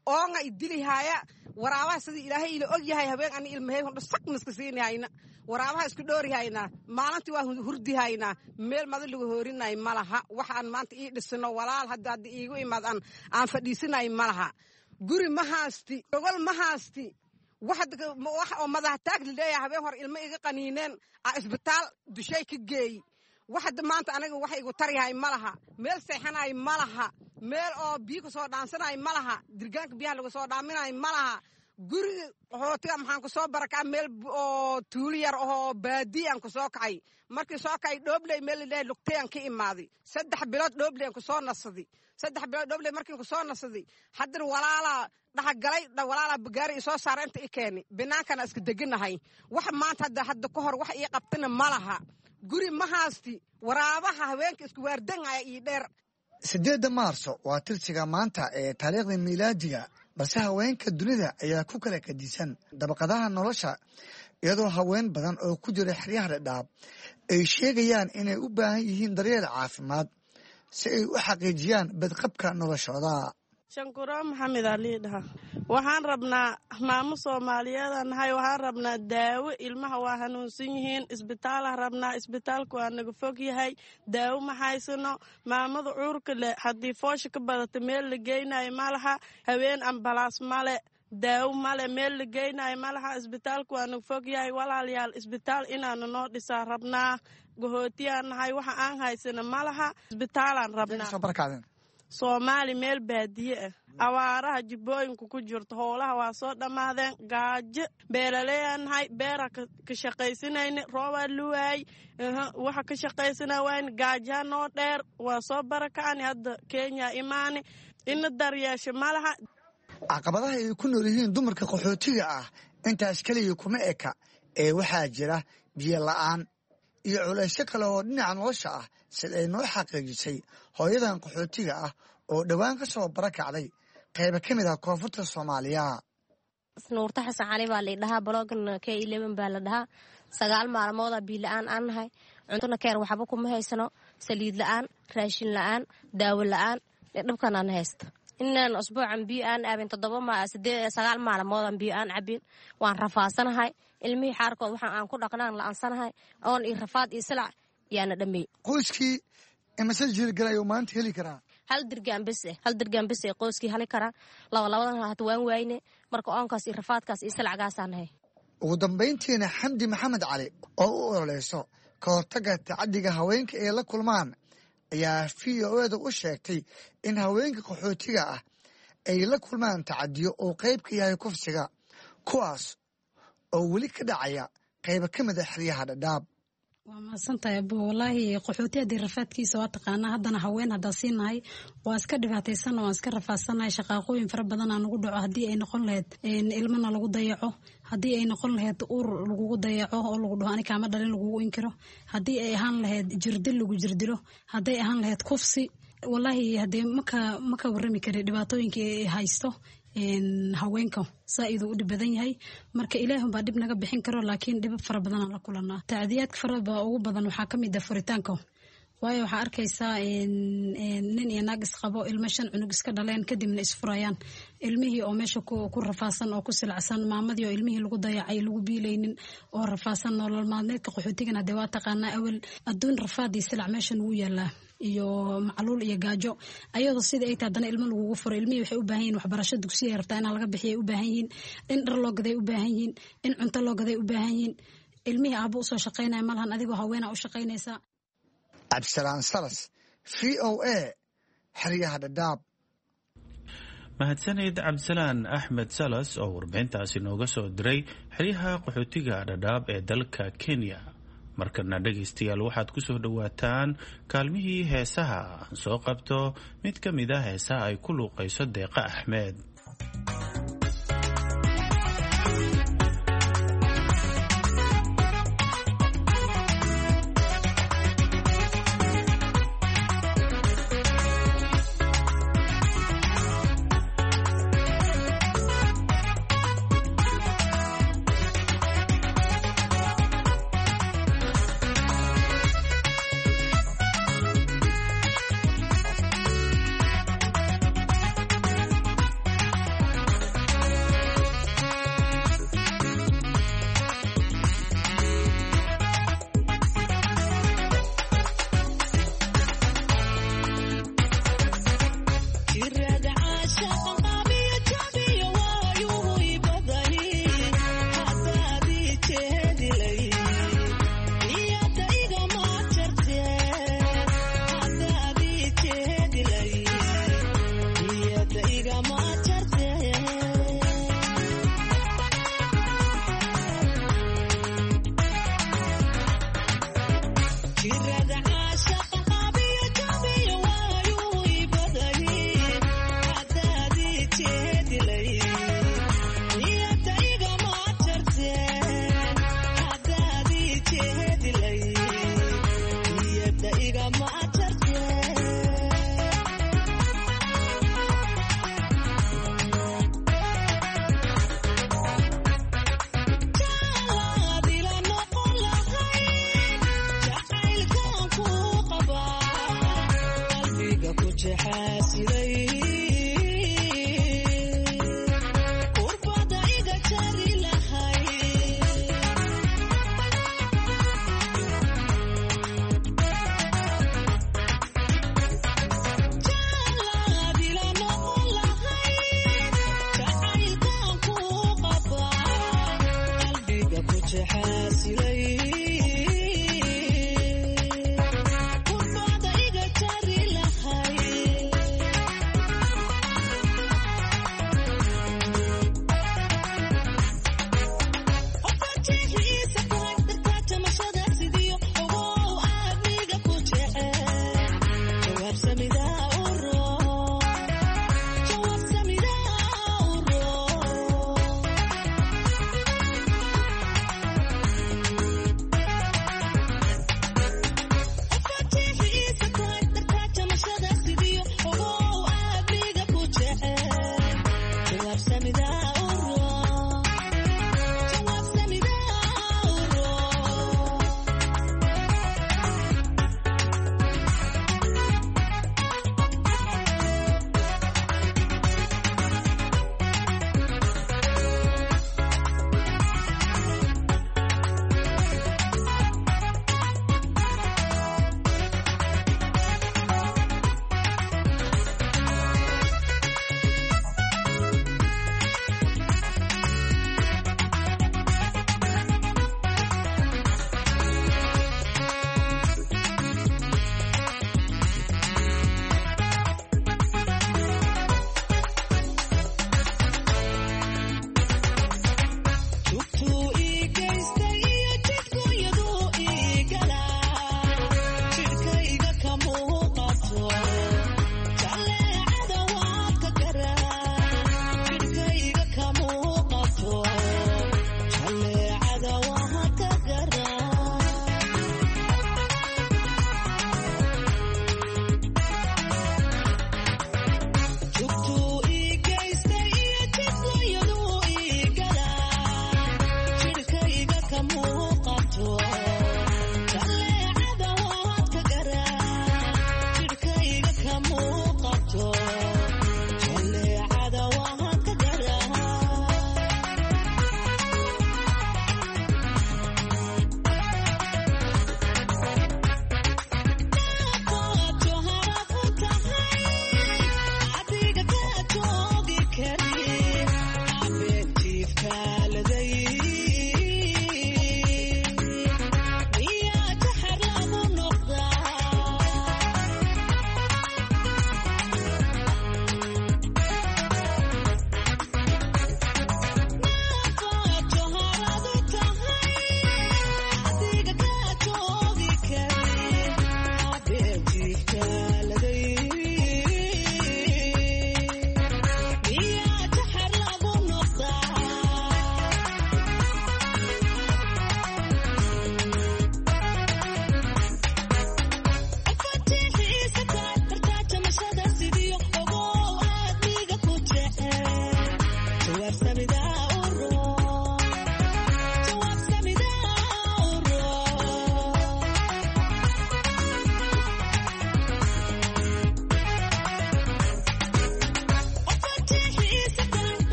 oonga idilihaaya waraabaha sidii ilaahay ila og yahay habeen ani ilmahay hondho sak miska siinihayna waraabaha isku dhoorihaynaa maalintii waa hurdihaynaa meel mada lagu hoorinay ma laha waxaan maanta ii dhisino walaal hadda hadda iigu imaad aan aan fadhiisinay ma laha guri ma haasti gogol ma haasti wax oo madax taag leeyahay habeen hor ilmo iga qaniineen a isbitaal dushay ka geey waxda maanta aniga wax igu tarihay ma laha meel seexanay ma laha meel oo biyo soo dhaansanay ma laha dirgaanka biyaha lagu soo dhaaminay ma laha guri hootiga maxaan ku soo barakaa meel oo tuuli yar oo baadiyan ku soo kacay markii soo kacay dhoobley meel leeyahay lugtayan ka imaaday saddex bilood dhoobley ku soo nasaday saddex bilood dhoobley markii ku soo nasaday haddana walaala dhaxa galay walaala bagaari soo saaray inta i keeni binaankana iska deganahay wax maanta hadda hadda ka hor wax ii qabtana ma laha guri ma haasti waraabaha haweenka isku waardangaya ii dheer sideedda maarso waa tirsiga maanta ee taariikhda miilaadiga balse haweenka dunida ayaa ku kala kadisan dabaqadaha nolosha iyadoo haween badan oo ku jira xeryaha dhadhaab ay sheegayaan inay u baahan yihiin daryeel caafimaad si ay u xaqiijiyaan badqabka noloshooda shankuro maxamed ali dhaha waxaan rabnaa maamo Soomaaliyeed nahay waxaan rabnaa daawo ilmaha waa hanuunsan yihiin isbitaal rabnaa isbitaalku waa naga fog yahay daawo ma haysano maamada uurka leh hadii foosha ka badata meel la geynayo malaha haween ambalaas male daawo male meel la geynayo malaha isbitaalku waa naga fog yahay walaalayaal isbitaal inaan noo dhisaa rabnaa gohootiyaan nahay waxa aan haysano malaha isbitaalaan rabnaa Soomaali meel baadiye ah awaaraha jibooyinku ku jirto howlaha waa soo dhamaadeen gaajo beeraleeyahay beera ka shaqaysanayna rooba luwaay waxa ka shaqaysanaa waan gaajo noo dheer waa soo barakaan hadda Kenya imaani in daryeesho malaha caqabadaha ay ku nool yihiin dumarka qaxootiga ah intaas kaliya kuma eka ee waxaa jira biyo la'aan iyo culaysyo kale oo dhinaca nolosha ah sida ay noo xaqiijisay hooyadan qaxootiga ah oo dhowaan ka soo barakacday qayba ka mid ah koonfurta Soomaaliya nuurta xasan cali baa la dhahaa blogan K eleven baa la dhahaa sagaal maalmood biyo la'aan aan nahay cuntona keer waxba kuma haysano saliid la'aan raashin la'aan daawo la'aan dhibkan aan haysto inaan usbuucan biyo aan aabin toddoba ma siddeed sagaal maalmood biyo aan cabin waan rafaasanahay ilmihii xaarkood waxaan aan ku dhaqnaan la'aansanahay oon i rafaad iyo silac yaana dhamay qoyskii imase jirgalayo maanta heli karaa hal dirgaan bas hal dirgaan bas qoyskii heli karaa laba labadan hada waan waayne marka oonkaas iyo rafaadkaas iyo silacgaasaan hay ugu dambeyntiina Xamdi Maxamed Cali oo u ololeyso ka hortagga tacadiga haweenka ee la kulmaan ayaa V O A u sheegtay in haweenka qaxootiga ah ay la kulmaan tacadiyo oo qayb ka yahay kufsiga kuwaas oo weli ka dhacaya qayb ka mid ah xeryaha dhadhaab waa maasantahay abu wallaahi qaxootiga rafaadkiisa waa taqaanaa haddana haween hadda siinahay waa iska dhibaataysan waa iska rafaasanahay shaqaaqooyin fara badan aan ugu dhaco haddii ay noqon lahayd ilmana lagu dayaco haddii ay noqon lahayd uur lagugu dayaco oo lagu dhaho ani kaama dhalin lagugu inkiro haddii ay ahaan lahayd jirdil lagu jirdilo hadday ahaan lahayd kufsi wallaahi haddee maka maka warrami kari dhibaatooyinka ay haysto haweenka saaid u dhib badan yahay marka ilaahay baa dib naga bixin karo laakiin dhib fara badan aan la kulanaa tacdiyaadka fara ugu badan waxaa ka mid ah furitaanka waayo waxaa arkaysaa nin iyo naag isqabo ilmo shan cunug iska dhaleen kadibna isfurayaan ilmihii oo meesha ku rafaasan oo ku silacsan maamadii oo ilmihii lagu dayacay lagu biilaynin oo rafaasan nolol maalmeedka qaxootigan haddee waa taqaanaa awel adduun rafaad iyo silac meeshan wuu yaalaa iyo macluul iyo gaajo ayadoo sida ay tahay haddana ilmo lagugu furo ilmihii waxay u baahan yihin waxbarasho dugsiya rabtaa inaa laga bixiyay u baahan yihiin in dhar loo gaday u baahan yihiin in cunto loo gaday u baahan yihiin ilmihii aabbo usoo shaqaynaya malahan adigoo haweenaa u shaqaynaysaa cabdisalaan salas V O A xeryaha dhadhaab mahadsanid cabdisalaan axmed salas oo warbixintaasi nooga soo diray xeryaha qaxootiga dhadhaab ee dalka Kenya markana dhegaystayaal waxaad ku soo dhawaataan kaalmihii heesaha aan soo qabto mid ka mid ah heesaha ay ku luuqayso Deeqa Axmed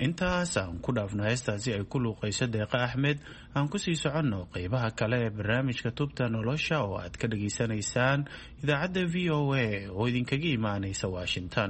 intaas aan ku dhaafno heestaasi ay ku luuqayso deeqa axmed aan kusii soconno qeybaha kale ee barnaamijka tubta nolosha oo aad ka dhageysanaysaan idaacadda v o a oo idinkaga imaanaysa washington.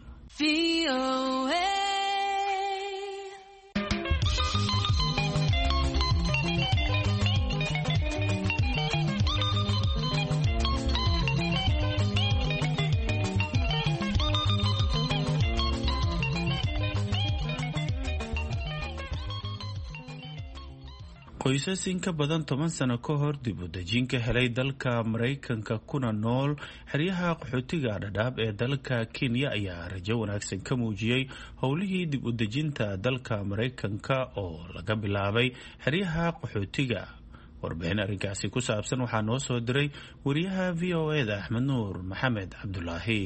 qoysas in ka badan toban sano ka hor dib u dejin ka helay dalka Maraykanka kuna nool xeryaha qaxootiga dhadhaab ee dalka Kenya ayaa rajo wanaagsan ka muujiyay howlihii dib u dejinta dalka Maraykanka oo laga bilaabay xeryaha qaxootiga. warbixin arrinkaasi ku saabsan waxaa noo soo diray wariyaha V O A da Axmed Nuur Maxamed Cabdulaahi.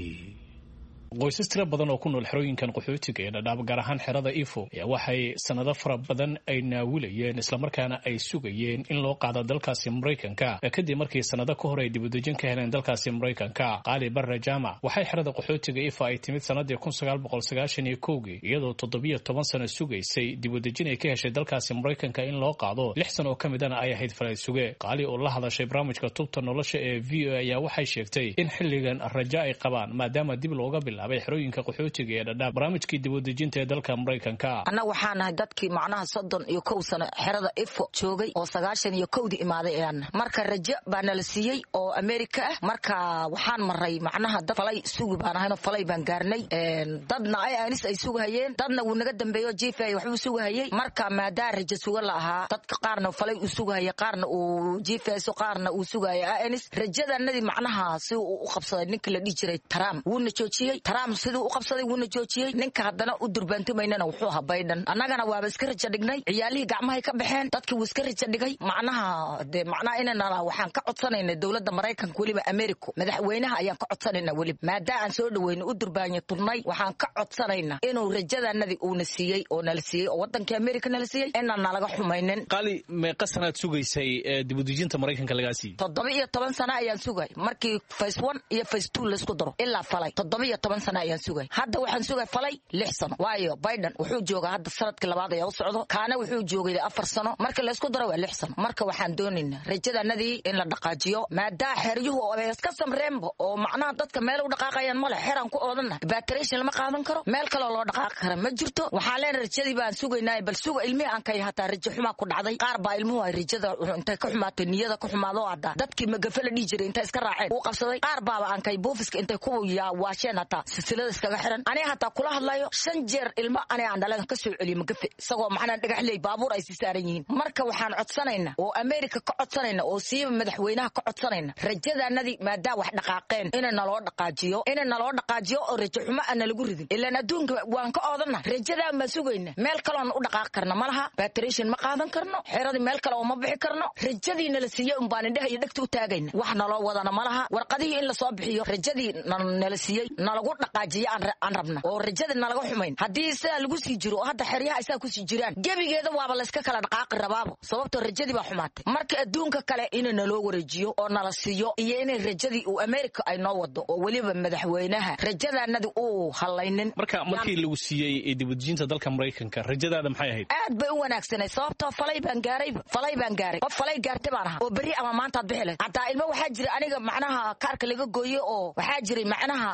qoysas tiro badan oo ku nool xerooyinkan qaxootiga ee dhadhaab gaar ahaan xerada Ifo ayaa waxay sanado fara badan ay naawilayeen islamarkaana ay sugayeen in loo qaado dalkaasi Maraykanka kadib markii sanado ka hor ay dib u dejin ka heleen dalkaasi Maraykanka. Qaali Barre Jaamac waxay xerada qaxootiga Ifo ay timid sanadii kun sagaal boqol sagaashan iyo kow iyadoo toddobiyo toban sano sugaysay dib u dejin ay ka heshay dalkaasi Maraykanka in loo qaado lix sano oo ka midana ay ahayd falay suge. Qaali oo la hadashay barnaamijka tubta nolosha ee V O A ayaa waxay sheegtay in xilligan rajo ay qabaan maadaama dib looga xerooyinka qaxootiga ee dhadhaab barnaamijkii dib u dejinta ee dalka Maraykanka. Anna waxaan nahay dadkii macnaha soddon iyo kow sano xerada Ifo joogay oo sagaashan iyo kow dii imaaday ayaan marka rajo baan la siiyay oo Amerika ah marka waxaan maray macnaha dad falay sugi baan ahayno falay baan gaarnay dadna ay aanis ay sugayeen dadna uu naga dambeeyo jiifay wax uu sugayay marka maadaama rajo suga la ahaa dadka qaarna falay uu sugayay qaarna uu jiifay soo qaarna uu sugayay aanis rajadanadii macnaha si uu u qabsaday ninka la dhigi jiray Trump wuu na joojiyay Trump sidoo u qabsaday wuu na joojiyay ninka haddana u durbaantumaynana wuxuu ahaa Biden annagana waaba iska rajo dhignay ciyaalihii gacmaha ka baxeen dadkii wuu iska rajo dhigay macnaha de macnaha inana waxaan ka codsanaynaa dawladda Maraykanka waliba America madaxweynaha ayaan ka codsanaynaa waliba maadaama aan soo dhaweyn u durbaanyo turnay waxaan ka codsanaynaa inuu rajadanadii uu na siiyay oo nala siiyay oo wadanka America nala siiyay inaan nalaga xumaynin. Qaali meeqa sanaad sugaysay dib u dejinta Maraykanka laga siiyay? toddoba iyo toban sano ayaan sugay markii phase one iyo phase two la isku daro ilaa falay toddoba iyo toban sano ayaan sugay. hadda waxaan sugay falay lix sano waayo Biden wuxuu joogaa hadda sanadkii labaad ee u socdo kaana wuxuu joogay afar sano marka la isku daro waa lix sano marka waxaan doonaynaa rajadanadii in la dhaqaajiyo maadaama xeryuhu oo iska samreembo oo macnaha dadka meel u dhaqaaqayaan male xeran ku oodana repatriation lama qaadan karo meel kale loo dhaqaaqi karo ma jirto waxaa leen rajadii baan sugaynaa bal suga ilmi aan kay hataa rajo xuma ku dhacday qaar baa ilmuhu ay rajada intay ka xumaatay niyada ka xumaado hadda dadkii magafala dhigi jiray intay iska raaceen uu qabsaday qaar baa aan kay boofiska intay ku yaa waasheen hataa silsilada iskaga xiran ani hataa kula hadlayo shan jeer ilmo ani aan dhalan ka soo celiyo magafe isagoo macnaa dhagax leey baabuur ay saaran yihiin marka waxaan codsanaynaa oo America ka codsanaynaa oo siiba madaxweynaha ka codsanaynaa rajadanadii maadaama wax dhaqaaqeen in naloo dhaqaajiyo in naloo dhaqaajiyo oo rajo xumo aan lagu ridin ilaa adduunka waan ka oodana rajada ma sugayna meel kale oo u dhaqaaq karna malaha repatriation ma qaadan karno xeradii meel kale oo ma bixi karno rajadiina la siiyay un baan indhaha iyo dhagta u taagayna wax naloo wadana malaha warqadii in la soo bixiyo rajadii nala siiyay nalagu dhaqaajiyo aan rabna oo rajada nalaga xumayn hadii sida lagu sii jiro hadda xeryaha ay ku sii jiraan gabigeeda waaba la iska kala dhaqaaqi rabaabo sababtoo rajadii baa xumaatay marka adduunka kale in naloo wareejiyo oo nala siiyo iyo in rajadii uu America ay noo wado oo waliba madaxweynaha rajadanadi uu halaynin marka markii lagu siiyay dib u dejinta dalka Maraykanka rajadaada maxay ahayd? aad bay u wanaagsanay sababtoo falay baan gaaray falay baan gaaray qof falay gaartay baan ahaa oo bari ama maanta bixilay hatta ilmo waxa jira aniga macnaha kaarka laga gooyo oo waxa jiray macnaha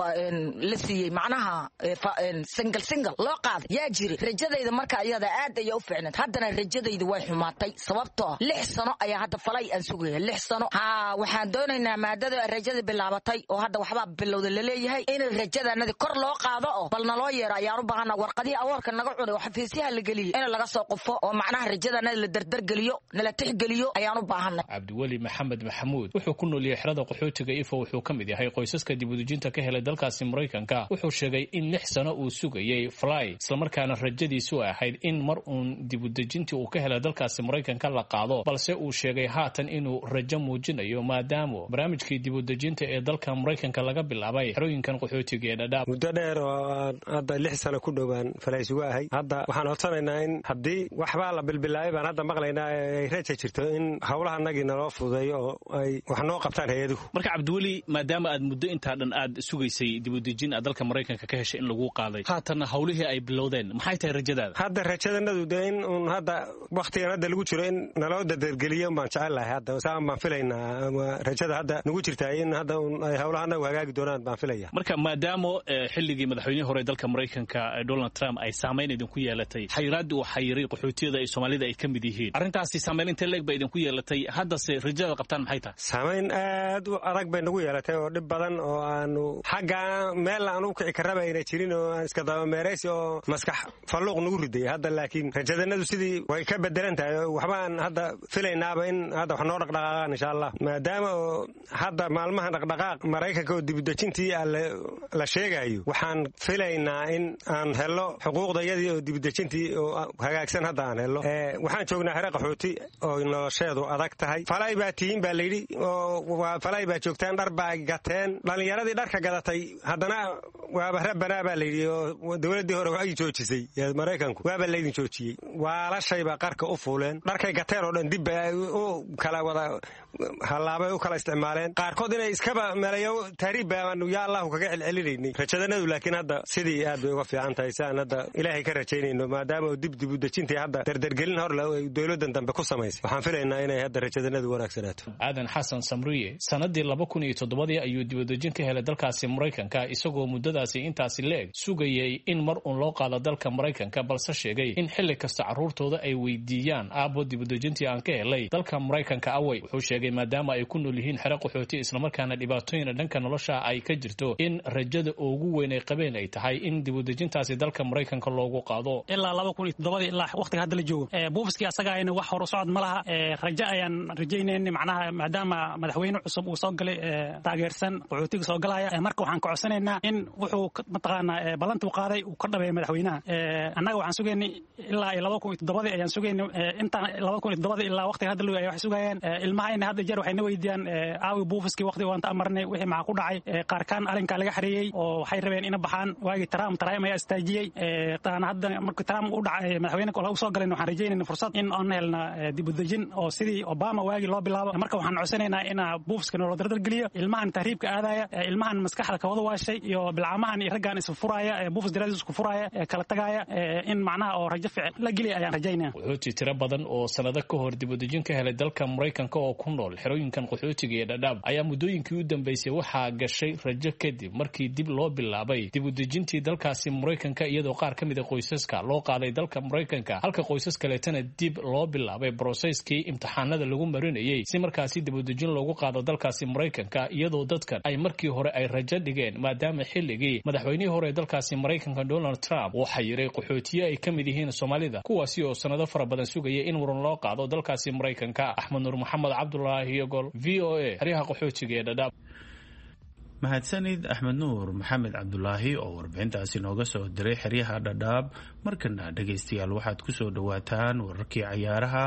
la siiyay macnaha single single loo qaaday yaa jiri rajadayda marka ayada aad ay u fiicnad haddana rajadayda way xumaatay sababtoo lix sano ayaa hadda falay aan sugay lix sano ha waxaan doonaynaa maadada rajada bilaabatay oo hadda waxba bilowday la leeyahay in rajadanadi kor loo qaado oo balna loo yeero ayaan u baahanaa warqadii awoorka naga cunay oo xafiisyaha la galiyay in laga soo qofo oo macnaha rajadanadi la dardar galiyo nala tixgeliyo ayaan u baahanaa. Cabdiwali Maxamed Maxamuud wuxuu ku nool yahay xerada qaxootiga Ifo wuxuu ka mid yahay qoysaska dib u dejinta ka helay dalkaasi Maraykanka wuxuu sheegay in lix sano uu sugayay fly isla markaana rajadiisu ahayd in mar uun dib u dejintii uu ka helay dalkaasi Maraykanka la qaado balse uu sheegay haatan inuu rajo muujinayo maadaama barnaamijkii dib u dejinta ee dalka Maraykanka laga bilaabay xerooyinkan qaxootiga ee dhadhaab muddo dheer oo hadda lix sano ku dhowaan falay suga ahay hadda waxaan codsanaynaa in haddii waxba la bilbilaabay baan hadda maqlaynaa ay rajo jirto in hawlahanagii naloo fududeeyo oo ay wax noo qabtaan hay'aduhu. Marka Cabdiwali maadaama aad muddo intaa dhan aad sugaysay dibudejin aad dalka maraykanka ka heshay in lagu qaaday haatanna hawlihii ay bilowdeen maxay tahay rajadaada hadda rajadanadu de in uun hadda wakhtigan hadda lagu jiro in naloo dadergeliyo baan jecel lahay hadda saan baan filaynaa rajada hadda nagu jirtaa in hadda ay hawlaha anagu hagaagi doonaan baan filaya marka maadaama xilligii madaxweynihii hore dalka maraykanka Donald Trump ay saamayn idinku yeelatay xayiraadii uu xayiray qaxootiyada ay Soomaalida ay ka mid yihiin arrintaasi saamayn inta leeg bay idinku yeelatay haddase rajada qabtaan maxay tahay saamayn aad u adag bay nagu yeelatay oo dhib badan oo aanu xagga meel aan u kici karaba ayna jirin oo aan iska daba meeraysi oo maskax falluuq nagu riday hadda laakiin rajadanadu sidii way ka bedelan tahay waxba aan hadda filaynaaba in hadda wax noo dhaqdhaqaaqaan insha Allah maadaama oo hadda maalmaha dhaqdhaqaaq maraykanka oo dibudejintii la sheegayo waxaan filaynaa in aan helo xuquuqdayadii oo dibudejintii oo hagaagsan hadda aan helo waxaan joognaa xere qaxooti oo nolosheedu adag tahay falay baa tihiin baa layidhi oo falay baa joogtaan dhar baa gateen dhallinyaradii dharka gadatay haddana waaba rabbanaa baa layidhi oo dowladdii hore ay joojisay maraykanku waaba laydin joojiyey waalashaybaa qarka u fuuleen dharkay gateen oo dhan dib ba u kala wada hallaabay u kala isticmaaleen qaarkood inay iskaba melayo taariib baanu yaa allahu kaga celcelinaynay rajadanadu laakiin hadda sidii aad bay uga fiican tahay si aan hadda ilaahay ka rajaynayno maadaama oo dib dib u dejintii hadda dardargelin hor le dowladdan dambe ku samaysay waxaan filaynaa inay hadda rajadanadu wanaagsanaato aadan xasan samriye sanadii laba kun iyo toddobadii ayuu dibudejin ka helay dalkaasi maraykanka isagoo muddadaasi intaasi leeg sugayay in mar uun loo qaado dalka maraykanka balse sheegay in xilli kasta carruurtooda ay weydiiyaan aabbo dibudejintii aan ka helay dalka maraykanka away wuxuu sheegay maadaama ay ku nool yihiin xero qaxooti islamarkaana dhibaatooyin dhanka nolosha ay ka jirto in rajada ugu weyn ay qabeen ay tahay in dibudejintaasi dalka maraykanka loogu qaado ilaa laba kun iyo toddobadii ilaa waqtiga hadda la joogo buufiskii asaga ayna wax hor u socod ma laha rajo ayaan rajaynayn macnaha maadaama madaxweyne cusub uu soo galay taageersan qaxootiga soo galaya marka waxaan ka codsanaynaa in wuxuu mataqaanaa ballantuu qaaday uu ka dhabeeyo madaxweynaha annaga waxaan sugaynay ilaa laba kun iyo toddobadii ayaan sugaynay intaan laba kun iyo toddobadii ilaa waqtiga hadda la joogo waxay sugayaan ilmahayna hadda jeer waxay na weydiiyaan aawi buufiskii waqtiga waan ta amarnay wixii maxaa ku dhacay qaarkaan arrinkaa laga xareeyey oo waxay rabeen ina baxaan waagii Trump Trump ayaa istaajiyey taana hadda markii Trump uu dhacay madaxweyne kale uu soo galay waxaan rajaynaynaa fursad in aan helna dibudejin oo sidii Obama waagii loo bilaabo marka waxaan codsanaynaa in buufiska loo dardargeliyo ilmahan tahriibka aadaya ilmahan maskaxda ka wada waashay iyo bilcamahan iyo raggan is furaya buufis daraadis ku furaya kala tagaya in macnaha oo rajo fiican la geliya ayaan rajaynaa qaxooti tiro badan oo sanado ka hor dibudejin ka helay dalka maraykanka oo ku nool xerooyinkan qaxootiga ee Dadaab ayaa muddooyinkii u dambeysay waxaa gashay rajo kadib markii dib loo bilaabay dibudejintii dalkaasi maraykanka iyadoo qaar ka mid ah qoysaska loo qaaday dalka maraykanka halka qoysas kaleetana dib loo bilaabay processkii imtixaanada lagu marinayay si markaasi dibudejin loogu qaado dalkaasi maraykanka iyadoo dadkan ay markii hore ay rajo dhigeen maadaama xilligii madaxweynihii hore dalkaasi maraykanka Donald Trump uu xayiray qaxootiye ay ka mid yihiin Soomaalida kuwaasi oo sanado fara badan sugayay in waran loo qaado dalkaasi maraykanka Axmed Nuur Maxamed Cabdullaahi Yogol V O A xeryaha qaxootiga ee Dadaab mahadsanid Axmed Nuur Maxamed Cabdullaahi oo warbixintaasi nooga soo diray xeryaha Dadaab markana dhageystayaal waxaad ku soo dhawaataan wararkii ciyaaraha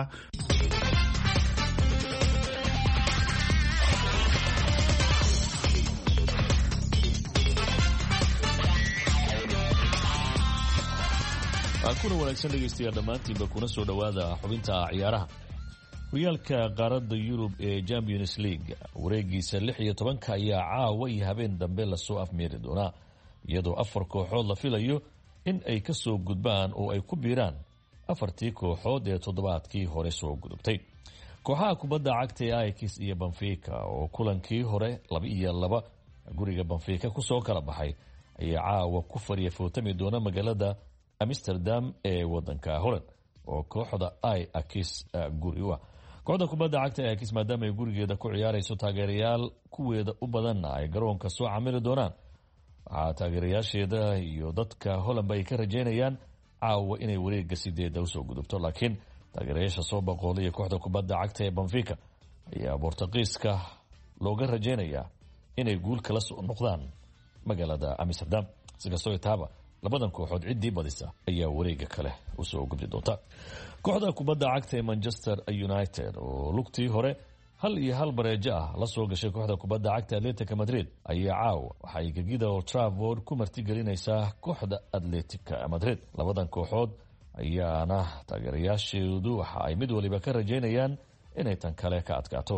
kuna wanaagsan dhegeystayaal dhammaantiinba kuna soo dhowaada xubinta ciyaaraha horyaalka qaaradda yurub ee Champions League wareegiisa lix iyo tobanka ayaa caawa iyo habeen dambe lasoo afmeeri doonaa iyadoo afar kooxood la filayo in ay ka soo gudbaan oo ay ku biiraan afartii kooxood ee toddobaadkii hore soo gudubtay kooxaha kubadda cagta ee Ajax iyo Benfica oo kulankii hore laba iyo laba guriga Benfica ku soo kala baxay ayaa caawa ku fariya footami doona magaalada Amsterdam ee wadanka Holland oo kooxda Ajax guri u ah kooxda kubadda cagta ee Ajax maadaama ay gurigeeda ku ciyaarayso taageerayaal kuweeda u badan ay garoonka soo camili doonaan waxa taageerayaasheeda iyo dadka Holland ay ka rajeynayaan caawa inay wareegga sideeda u soo gudubto laakiin taageerayaasha soo boqolay kooxda kubadda cagta ee Benfica ayaa Portugiiska looga rajeynayaa inay guul kala soo noqdaan magaalada Amsterdam sigaasoo taaba labadan kooxood cidii badisa ayaa wareega kale u soo gudbi doonta kooxda kubadda cagta ee Manchester United oo lugtii hore hal iyo hal bareejo ah la soo gashay kooxda kubadda cagta Atletico Madrid ayaa caawa waxa ay gegida Old Trafford ku martigelinaysaa kooxda Atletico Madrid labadan kooxood ayaana taageerayaashoodu waxa ay mid waliba ka rajeynayaan inay tan kale ka adkaato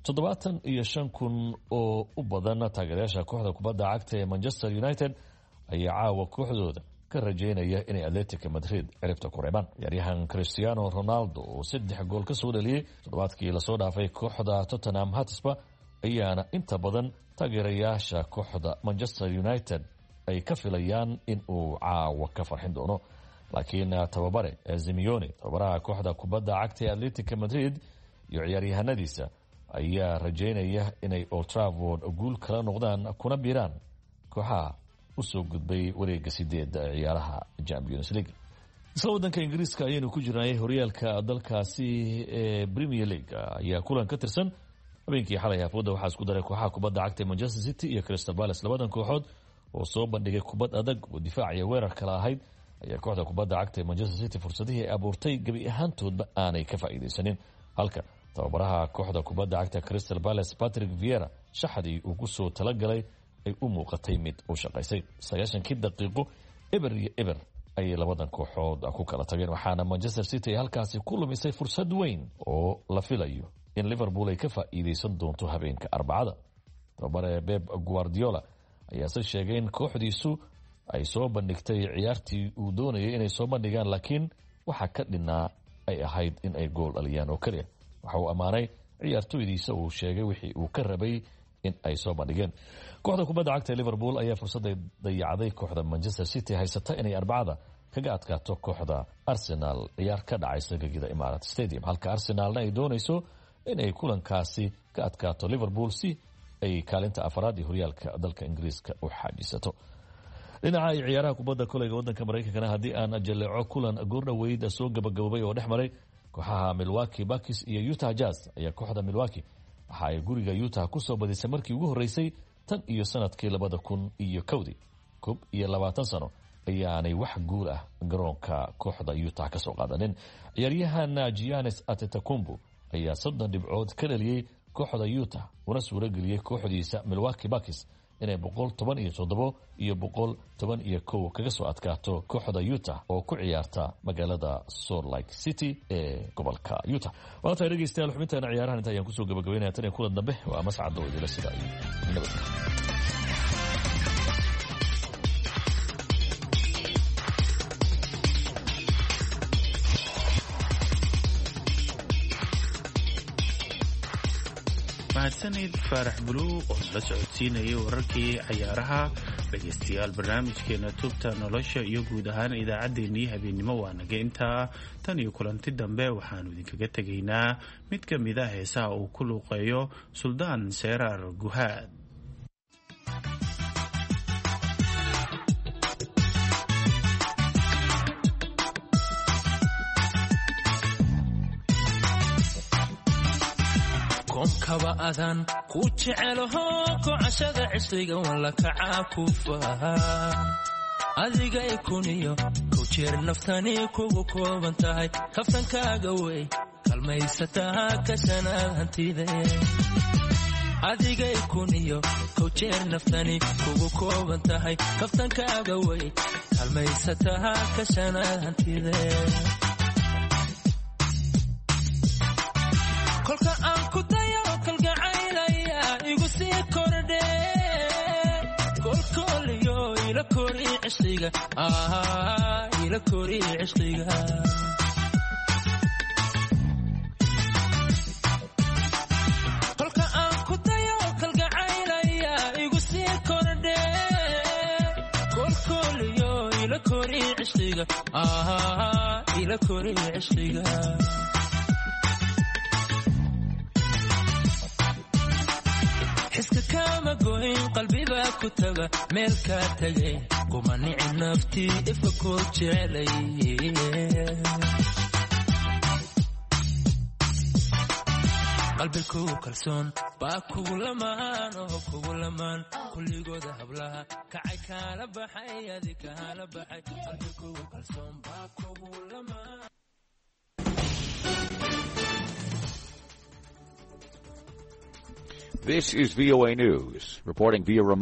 toddobaatan iyo shan kun oo u badan taageerayaasha kooxda kubadda cagta ee Manchester United ayaa caawa kooxdooda ka rajeynaya inay Atletico Madrid ciribta ku reebaan. ciyaaryahan Cristiano Ronaldo oo saddex gool ka soo dhaliyay toddobaadkii la soo dhaafay kooxda Tottenham Hotspur ayaana inta badan taageerayaasha kooxda Manchester United ay ka filayaan in uu caawa ka farxin doono. laakiin tababare Simeone tababaraha kooxda kubadda cagta ee Atletico Madrid iyo ciyaaryahanadiisa ayaa rajeynaya inay Old Trafford guul kala noqdaan kuna biiraan kooxaha u soo gudbay wareegga sideed ciyaaraha Champions League. isla wadanka Ingiriiska ayaynu ku jirnay horyaalka dalkaasi ee Premier League ayaa kulan ka tirsan habeenkii xalay afooda waxaa isku daray kooxaha kubadda cagta ee Manchester City iyo Crystal Palace. labadan kooxood oo soo bandhigay kubad adag oo difaac iyo weerar kala ahayd ayaa kooxda kubadda cagta ee Manchester City fursadihii ay abuurtay gabi ahaantoodba aanay ka faa'iideysanin. halka tababaraha kooxda kubadda cagta Crystal Palace Patrick Vieira shaxdii uu ku soo talagalay ay u muuqatay mid u shaqaysay. sagaashankii daqiiqo eber iyo eber ayay labadan kooxood ku kala tageen, waxaana Manchester City ay halkaasi ku lumisay fursad weyn oo la filayo in Liverpool ay ka faa'iideysan doonto habeenka Arbacada. tababare Pep Guardiola ayaa se sheegay in kooxdiisu ay soo bandhigtay ciyaartii uu doonayay inay soo bandhigaan, laakiin waxa ka dhinaa ay ahayd in ay gool dhaliyaan oo kaliya. waxa uu ammaanay ciyaartoydiisa uu sheegay wixii uu ka rabay in ay soo bandhigeen. kooxda kubadda cagta ee Liverpool ayaa fursaday dayacday kooxda Manchester City haysata inay Arbacada kaga adkaato kooxda Arsenal ciyaar ka dhacaysa gegida Emirates Stadium, halka Arsenalna ay doonayso in ay kulankaasi ka adkaato Liverpool si ay kaalinta afraad ee horyaalka dalka Ingiriiska u xaajisato. dhinaca ay ciyaaraha kubadda kolayga wadanka Mareykankana haddii aan jaleeco kulan goordhaweyd soo gabagabay oo dhex maray kooxaha Milwaukee Bucks iyo Utah Jazz ayaa kooxda Milwaukee waxa ay guriga Utah ku soo badisay markii ugu horeysay tan iyo sanadkii labada kun iyo kowdii. koob iyo labaatan sano ayaanay wax guul ah garoonka kooxda Utah ka soo qaadanin. ciyaaryahan Giannis Antetokounmpo ayaa soddon dhibcood ka dhaliyay kooxda Utah una suura geliyay kooxdiisa Milwaukee Bucks inay boqol toban iyo toddoba iyo boqol toban iyo kow kaga soo adkaato kooxda Utah oo ku ciyaarta magaalada Salt Lake City ee gobolka Utah. waana tahay dhegeystayaal xubintaana ciyaarahan inta ayaan kusoo gabagabeynaya tan iyo kulan dambe waa mascad oo idila sida iyo nabadgelyo. mahadsanid faarax buluuq oo nala socodsiinayay wararkii cayaaraha. dhegaystayaal barnaamijkeena tubta nolosha iyo guud ahaan idaacaddeenii habeennimo waa naga intaa. tan iyo kulanti dambe waxaanu idinkaga tegaynaa mid ka mid a heesaha uu ku luuqeeyo Suldaan Seeraar Guhaad. kaba adan ku jecelaho ku cashada cisliga wala kaca ku faha adiga ikuniyo ku jeer naftani kugu kooban tahay kaftankaaga way kalmaysataa ka sanad hantide adiga ikuniyo ku jeer naftani kugu kooban tahay kaftankaaga way kalmaysataa ka sanad hantide kolka aan ku dayo kalgacaylaya igu sii kordhe kolkoliyo ila kori cishliga ah ila kori cishliga kolka aan ku dayo kalgacaylaya igu sii kordhe kolkoliyo ila kori cishliga ah ila kori cishliga حسك كما قوين قلبي باكو تبا ملكا تغي قماني نفتي افكو جعلي قلبي كو كلسون باكو لمان وكو لمان كل قود هبلها كعي كالا بحي هذي كالا بحي قلبي كو كلسون باكو لمان. This is V O A News, reporting via remote.